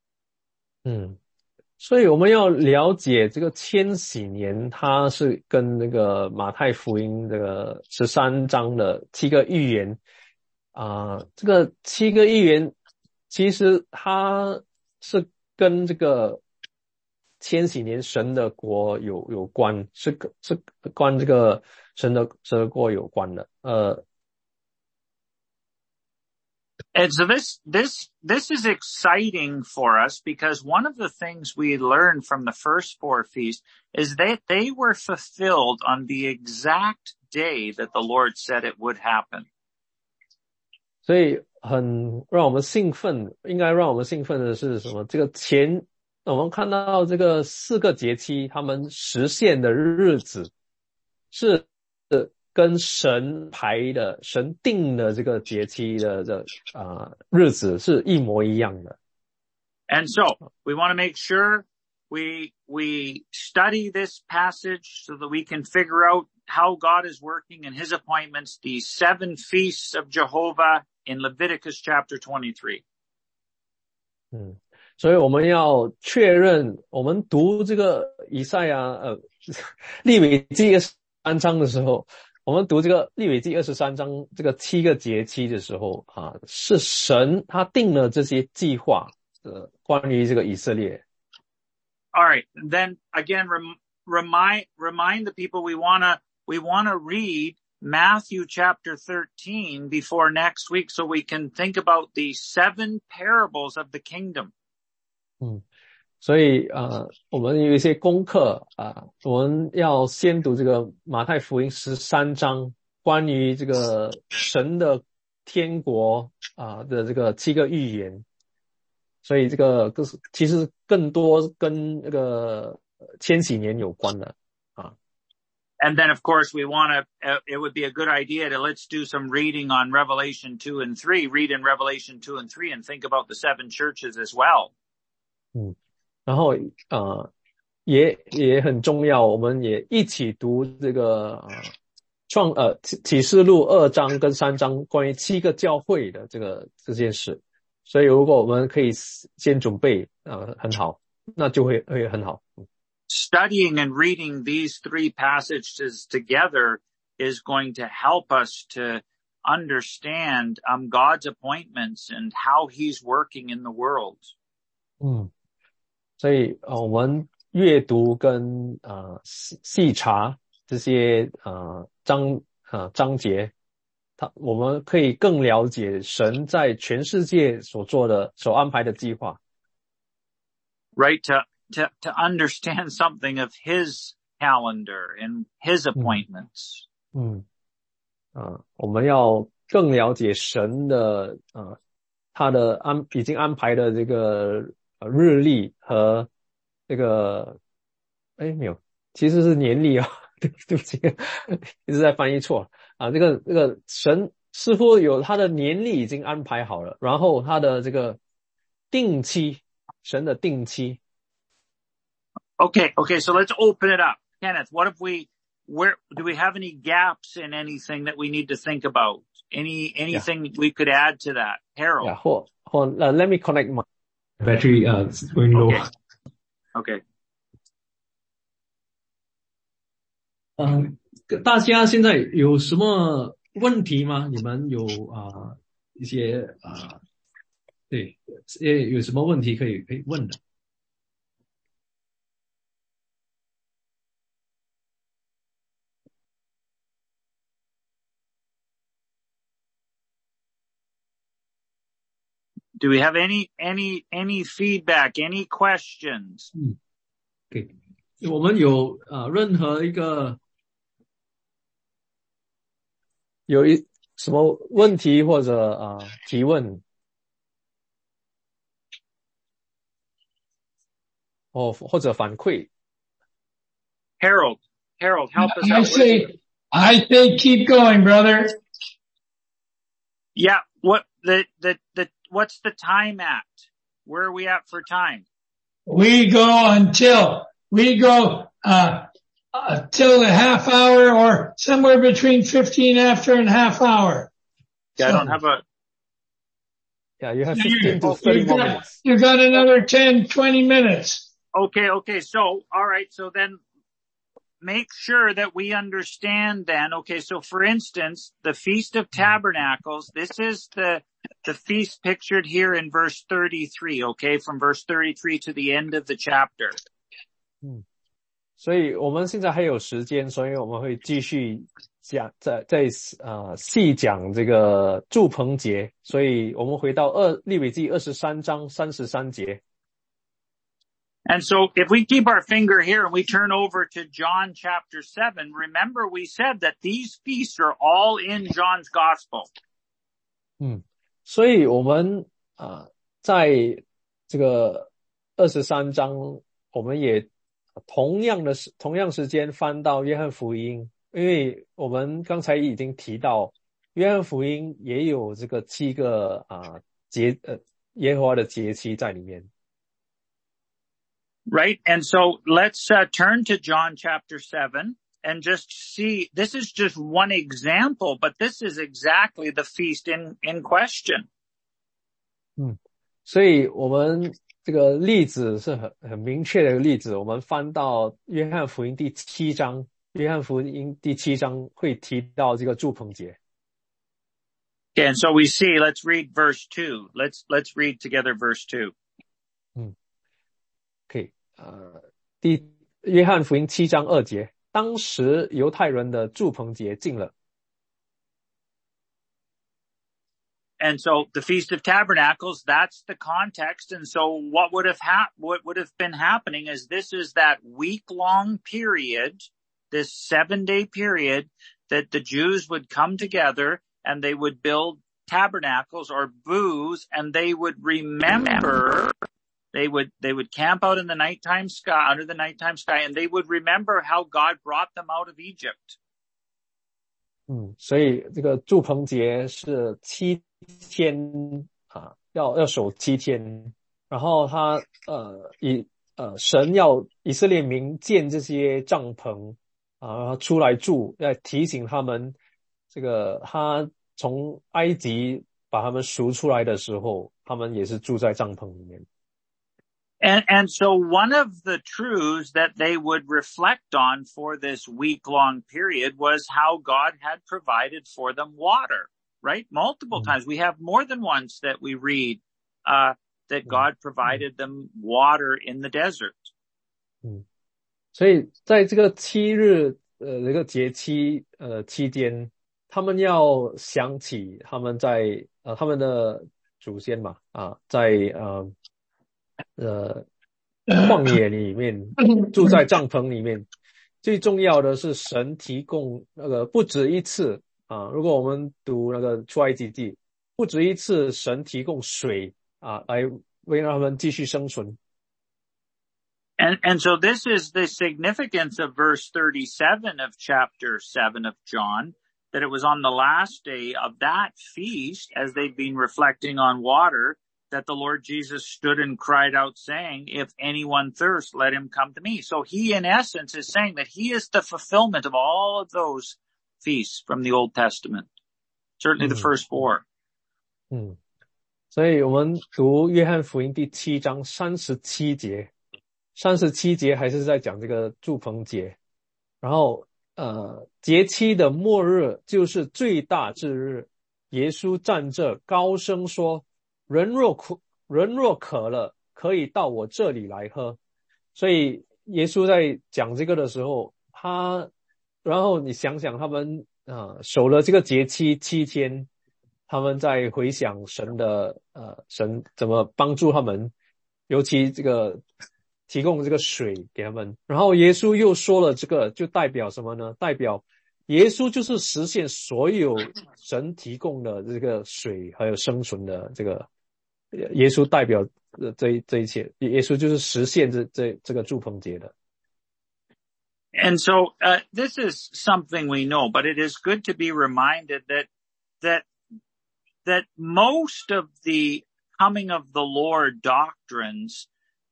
所以我们要了解这个千禧年，它是跟那个马太福音这个13章的7个预言这个7个预言其实它是跟这个千禧年神的国有关，是关这个神的国有关的。 And so this is exciting for us, because one of the things we learned from the first 4 feasts is that they were fulfilled on the exact day that the Lord said it would happen. 所以让我们兴奋，应该让我们兴奋的是什么？我们看到这个4个节期他们实现的日子是跟神定的这个节期的日子是一模一样的。 And so we want to make sure we study this passage so that we can figure out how God is working in his appointments, the 7 feasts of Jehovah in Leviticus chapter 23. 所以我们要确认，我们读这个以赛亚利未记23章的时候，我们读这个利未记23章这个7个节期的时候是神他定了这些计划关于这个以色列。 All right, then again remind the people we want to read Matthew chapter 13 before next week so we can think about the 7 parables of the kingdom. 所以我们有一些功课我们要先读这个马太福音13章关于这个神的天国的这个7个预言，所以这个其实更多跟那个千禧年有关的 And then, of course, it would be a good idea to let's do some reading on Revelation 2 and 3, read in Revelation 2 and 3 and think about the 7 churches as well. 然后也很重要，我们也一起读这个启示录2章跟3章关于7个教会的这件事。所以如果我们可以先准备很好，那就会很好。 Studying and reading these 3 passages together is going to help us to understand God's appointments and how he's working in the world. 所以我们阅读跟细查这些章节，我们可以更了解神在全世界所安排的计划。 Right, to understand something of his calendar and his appointments. 我们要更了解神的他的已经安排的这个日历和这个没有，其实是年历对不起，一直在翻译错啊。这个神似乎有他的年历已经安排好了，然后他的这个定期，神的定期。 Okay, so let's open it up. Kenneth, what if where do we have any gaps in anything that we need to think about? Anything we could add to that? Harold. Yeah, let me connect my battery is going low. Okay. 大家现在有什么问题吗？你们有一些对，有什么问题可以问的？ Do we have any feedback, any questions? 对，我们有任何一个有什么问题或者提问，或者反馈。 Harold, help us out. I say keep going, brother. Yeah, what's the time at? Where are we at for time? We go till a half hour or somewhere between 15 after and half hour. Yeah, I don't have a... Yeah, you have 15 to 30 more minutes. You got another 10, 20 minutes. Okay. So, all right. So then make sure that we understand then. Okay. So for instance, the Feast of Tabernacles, this is the feast pictured here in verse 33. Okay. From verse 33 to the end of the chapter. 所以我们现在还有时间，所以我们会继续讲，细讲这个住棚节，所以我们回到利未记23章33节。 And so if we keep our finger here and we turn over to John chapter 7, remember we said that these feasts are all in John's gospel. 所以我们在这个23章，我们也同样时间翻到约翰福音，因为我们刚才已经提到，约翰福音也有这个7个耶和华的节期在里面。 Right. And so let's turn to John chapter 7 and just see, this is just one example, but this is exactly the feast in question. 所以我们这个例子是很明确的一个例子，我们翻到约翰福音第7章，约翰福音第7章会提到这个住棚节。 Okay, and so we see, let's read verse 2. Let's read together verse 2. 可以，约翰福音7章2节，当时犹太人的住棚节近了。 And so the Feast of Tabernacles, that's the context. And so what would have been happening is this is that week-long period, this 7-day period that the Jews would come together and they would build tabernacles or booths, and they would remember, they would camp out in the nighttime sky, under the nighttime sky, and they would remember how God brought them out of Egypt. 所以这个住棚节是7天要守7天，然后他神要以色列民建这些帐篷出来住，要提醒他们这个他从埃及把他们赎出来的时候，他们也是住在帐篷里面。 And so one of the truths that they would reflect on for this week-long period was how God had provided for them water, right? Multiple times. We have more than once that we read that God provided them water in the desert. 所以在这个7日这个节期期间，他们要想起他们在他们的祖先嘛在旷野里面住在帐篷里面，最重要的是神提供不止一次如果我们读那个出埃及记，不止一次神提供水来为让他们继续生存。 And so this is the significance of verse 37 of chapter 7 of John, that it was on the last day of that feast, as they'd been reflecting on water, that the Lord Jesus stood and cried out saying, if anyone thirsts, let him come to me. So he in essence is saying that he is the fulfillment of all of those feasts from the Old Testament. Certainly the first four. 所以我们读约翰福音第7章37节，37节还是在讲这个住棚节。然后节期的末日就是最大之日，耶稣站着高声说，人若渴了，可以到我这里来喝。所以耶稣在讲这个的时候，然后你想想他们守了这个节期7天，他们在回想神怎么帮助他们，尤其这个提供这个水给他们。然后耶稣又说了这个，就代表什么呢？代表耶稣就是实现所有神提供的这个水还有生存的这个，耶稣代表这一切，耶稣就是实现这个住棚节的。 And so this is something we know, but it is good to be reminded that most of the coming of the Lord doctrines,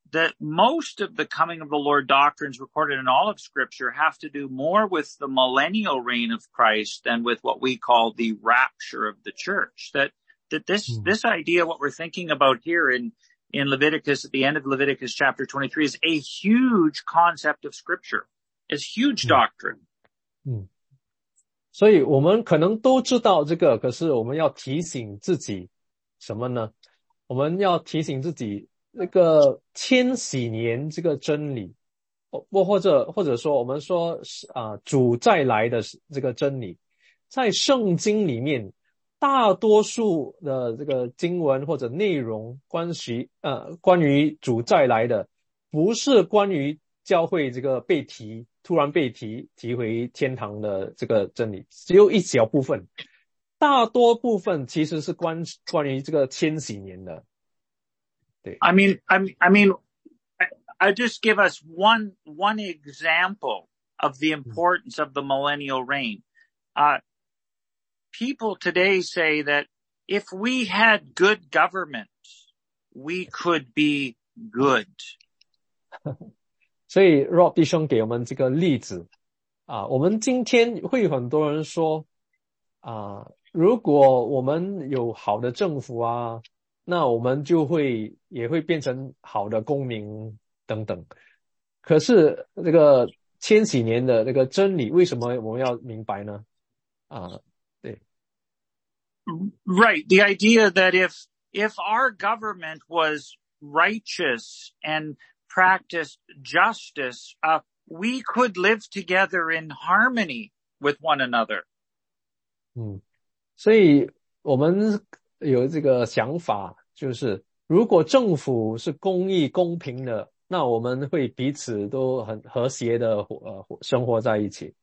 recorded in all of Scripture have to do more with the millennial reign of Christ than with what we call the rapture of the church. That this idea, what we're thinking about here in Leviticus, at the end of Leviticus chapter 23, is a huge concept of Scripture. It's huge doctrine. 所以我们可能都知道这个，可是我们要提醒自己什么呢？我们要提醒自己那个千禧年这个真理，或者说我们说主再来的这个真理，在圣经里面大多数的这个经文或者内容关于主再来的，不是关于教会这个突然被提回天堂的这个真理，只有一小部分，大多部分其实是关于这个千禧年的。对。 I mean, I just give us one example of the importance of the millennial reign. People today say that if we had good government, we could be good. 所以 Rob 弟兄给我们这个例子我们今天会有很多人说如果我们有好的政府那我们也会变成好的公民等等。可是这个千禧年的这个真理，为什么我们要明白呢？对。 Right. The idea that if our government was righteous and practiced justice, we could live together in harmony with one another. 所以我们有这个想法，就是如果政府是公义公平的，那我们会彼此都很和谐的生活在一起。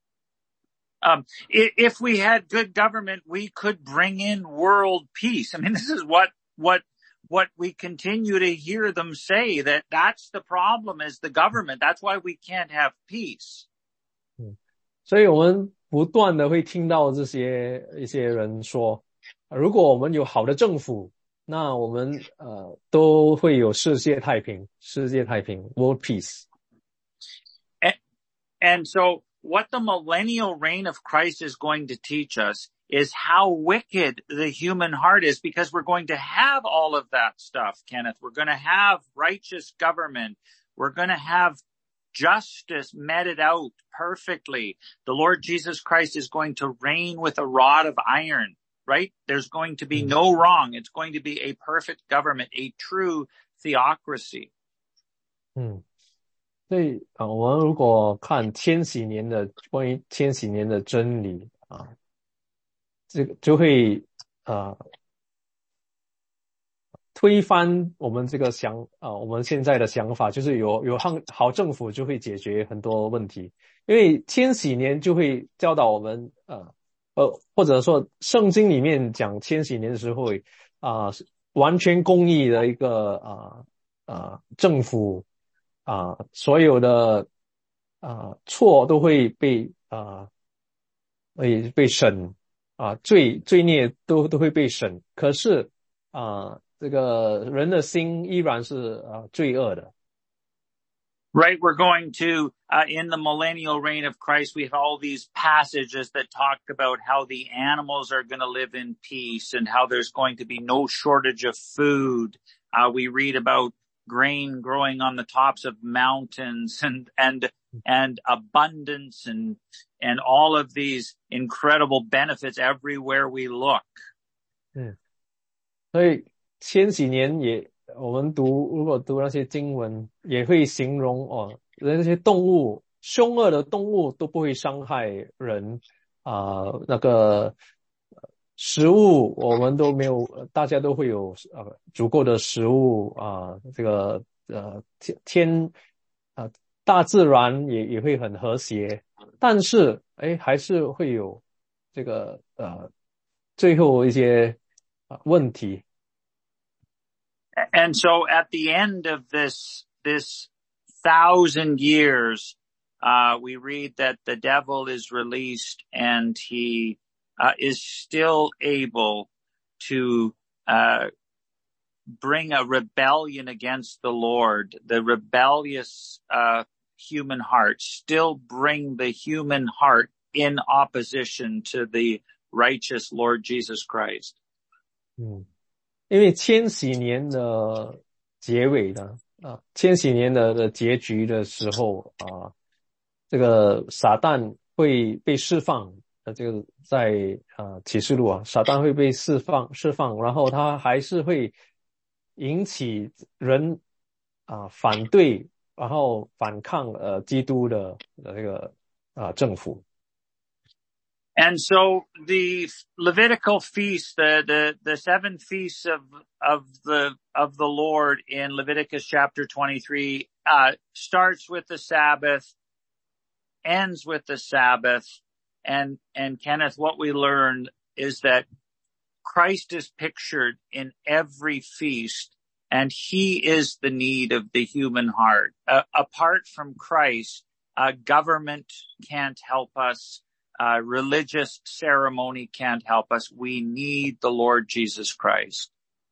If we had good government, we could bring in world peace. I mean, this is what we continue to hear them say, that's the problem is the government. That's why we can't have peace. 所以我们不断的会听到一些人说，如果我们有好的政府，那我们都会有世界太平 world peace. And so what the millennial reign of Christ is going to teach us is how wicked the human heart is, because we're going to have all of that stuff, Kenneth. We're going to have righteous government. We're going to have justice meted out perfectly. The Lord Jesus Christ is going to reign with a rod of iron, right? There's going to be no wrong. It's going to be a perfect government, a true theocracy. 所以我们如果看关于千禧年的真理这个就会推翻我们这个我们现在的想法，就是有好政府就会解决很多问题。因为千禧年就会教导我们或者说圣经里面讲千禧年的时候完全公义的一个政府所有的错都会被审罪孽都会被审，可是这个人的心依然是罪恶的。 Right, we're going to, in the millennial reign of Christ, we have all these passages that talk about how the animals are going to live in peace and how there's going to be no shortage of food. We read about grain growing on the tops of mountains and abundance and all of these incredible benefits everywhere we look. 所以千禧年我们如果读那些经文，也会形容那些动物，凶恶的动物都不会伤害人那个食物我们都没有，大家都会有足够的食物这个大自然也会很和谐，但是还是会有这个最后一些问题。 And so at the end of this 1,000 years, we read that the devil is released and he is still able to bring a rebellion against the Lord. The rebellious human heart still bring the human heart in opposition to the righteous Lord Jesus Christ. 因为千禧年的结尾的千禧年的结局的时候这个撒旦会被释放这个在启示录撒旦会被释放，然后他还是会引起人反对，然后反抗基督的这个政府。 And so the Levitical feasts, the 7 feasts of the Lord in Leviticus chapter 23, starts with the Sabbath, ends with the Sabbath. And Kenneth, what we learned is that Christ is pictured in every feast, and he is the need of the human heart. Apart from Christ, government can't help us. Religious ceremony can't help us. We need the Lord Jesus Christ.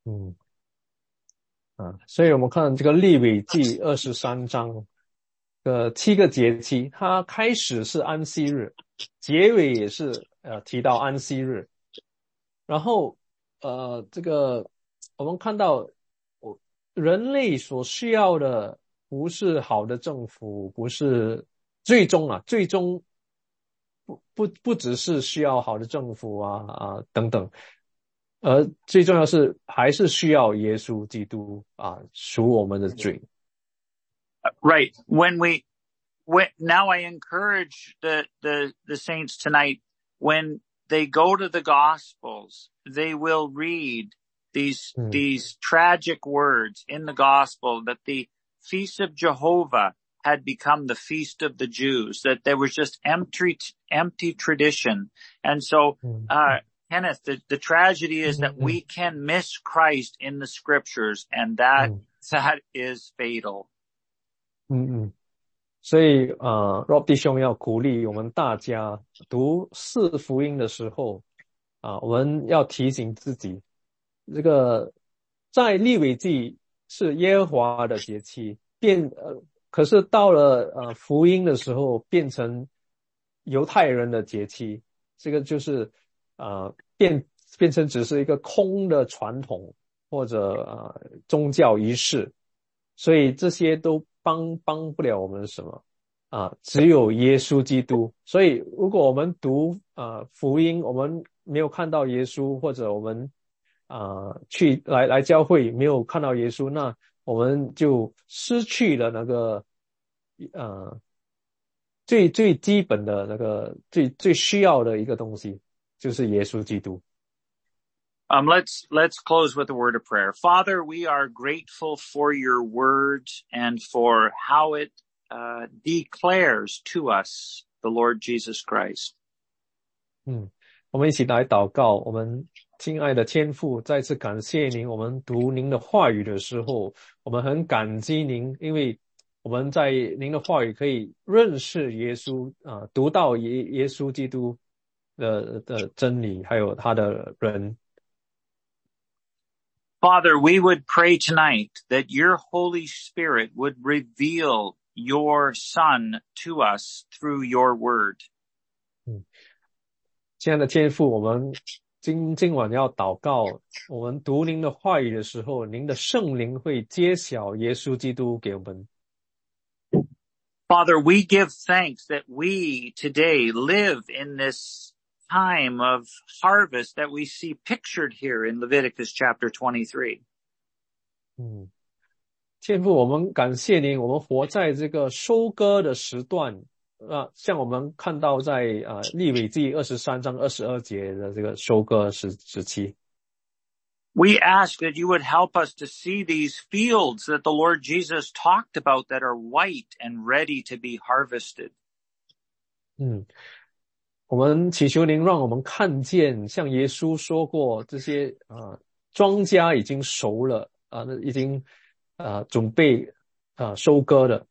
所以我们看这个利未记23章7个节期，它开始是安息日，结尾也是提到安息日。然后这个我们看到人类所需要的不是好的政府，不是最终不只是需要好的政府等等，最重要是还是需要耶稣基督赎我们的罪。 Right. Now I encourage the saints tonight, when they go to the Gospels, they will read these tragic words in the Gospel that the Feast of Jehovah had become the feast of the Jews, that there was just empty tradition. And so, Kenneth, the tragedy is that we can miss Christ in the scriptures, and that is fatal. 所以Rob 弟兄要鼓励我们大家读4福音的时候我们要提醒自己，这个在利未记是耶和华的节期，可是到了福音的时候变成犹太人的节期，这个就是变成只是一个空的传统或者宗教仪式，所以这些都帮不了我们什么只有耶稣基督。所以如果我们读福音，我们没有看到耶稣，或者我们来教会没有看到耶稣，那我们就失去了那个最基本的那个最需要的一个东西，就是耶稣基督。 Let's close with a word of prayer. Father, we are grateful for your words and for how it declares to us the Lord Jesus Christ. 我们一起来祷告。我们亲爱的天父，再次感谢您，我们读您的话语的时候，我们很感激您，因为我们在您的话语可以认识耶稣读到耶稣基督的真理，还有他的人。 Father, we would pray tonight that your Holy Spirit would reveal your Son to us through your word. 亲爱的天父，我们今晚要祷告，我们读您的话语的时候，您的圣灵会揭晓耶稣基督给我们。 Father, we give thanks that we today live in this time of harvest that we see pictured here in Leviticus chapter 23. 天父，我们感谢您，我们活在这个收割的时段，像我们看到在利未记23章22节的这个收割时期。 We ask that you would help us to see these fields that the Lord Jesus talked about that are white and ready to be harvested. 我们祈求您让我们看见像耶稣说过这些庄稼已经熟了已经准备收割了。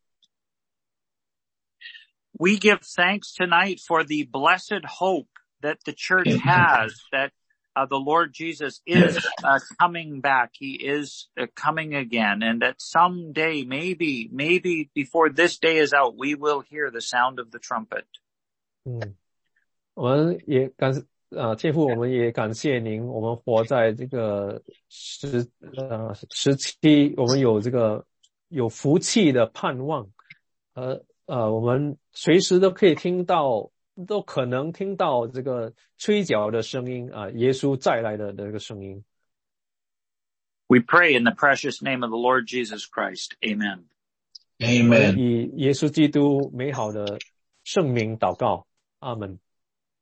We give thanks tonight for the blessed hope that the church has that the Lord Jesus is coming back. He is coming again, and that someday, maybe before this day is out, we will hear the sound of the trumpet. 我们也天父，我们也感谢您，我们活在这个时期，我们有这个有福气的盼望，我们随时都可以都可能听到这个吹角的声音耶稣再来的这个声音。 We pray in the precious name of the Lord Jesus Christ. Amen. Amen. 以耶稣基督美好的圣名祷告，阿们。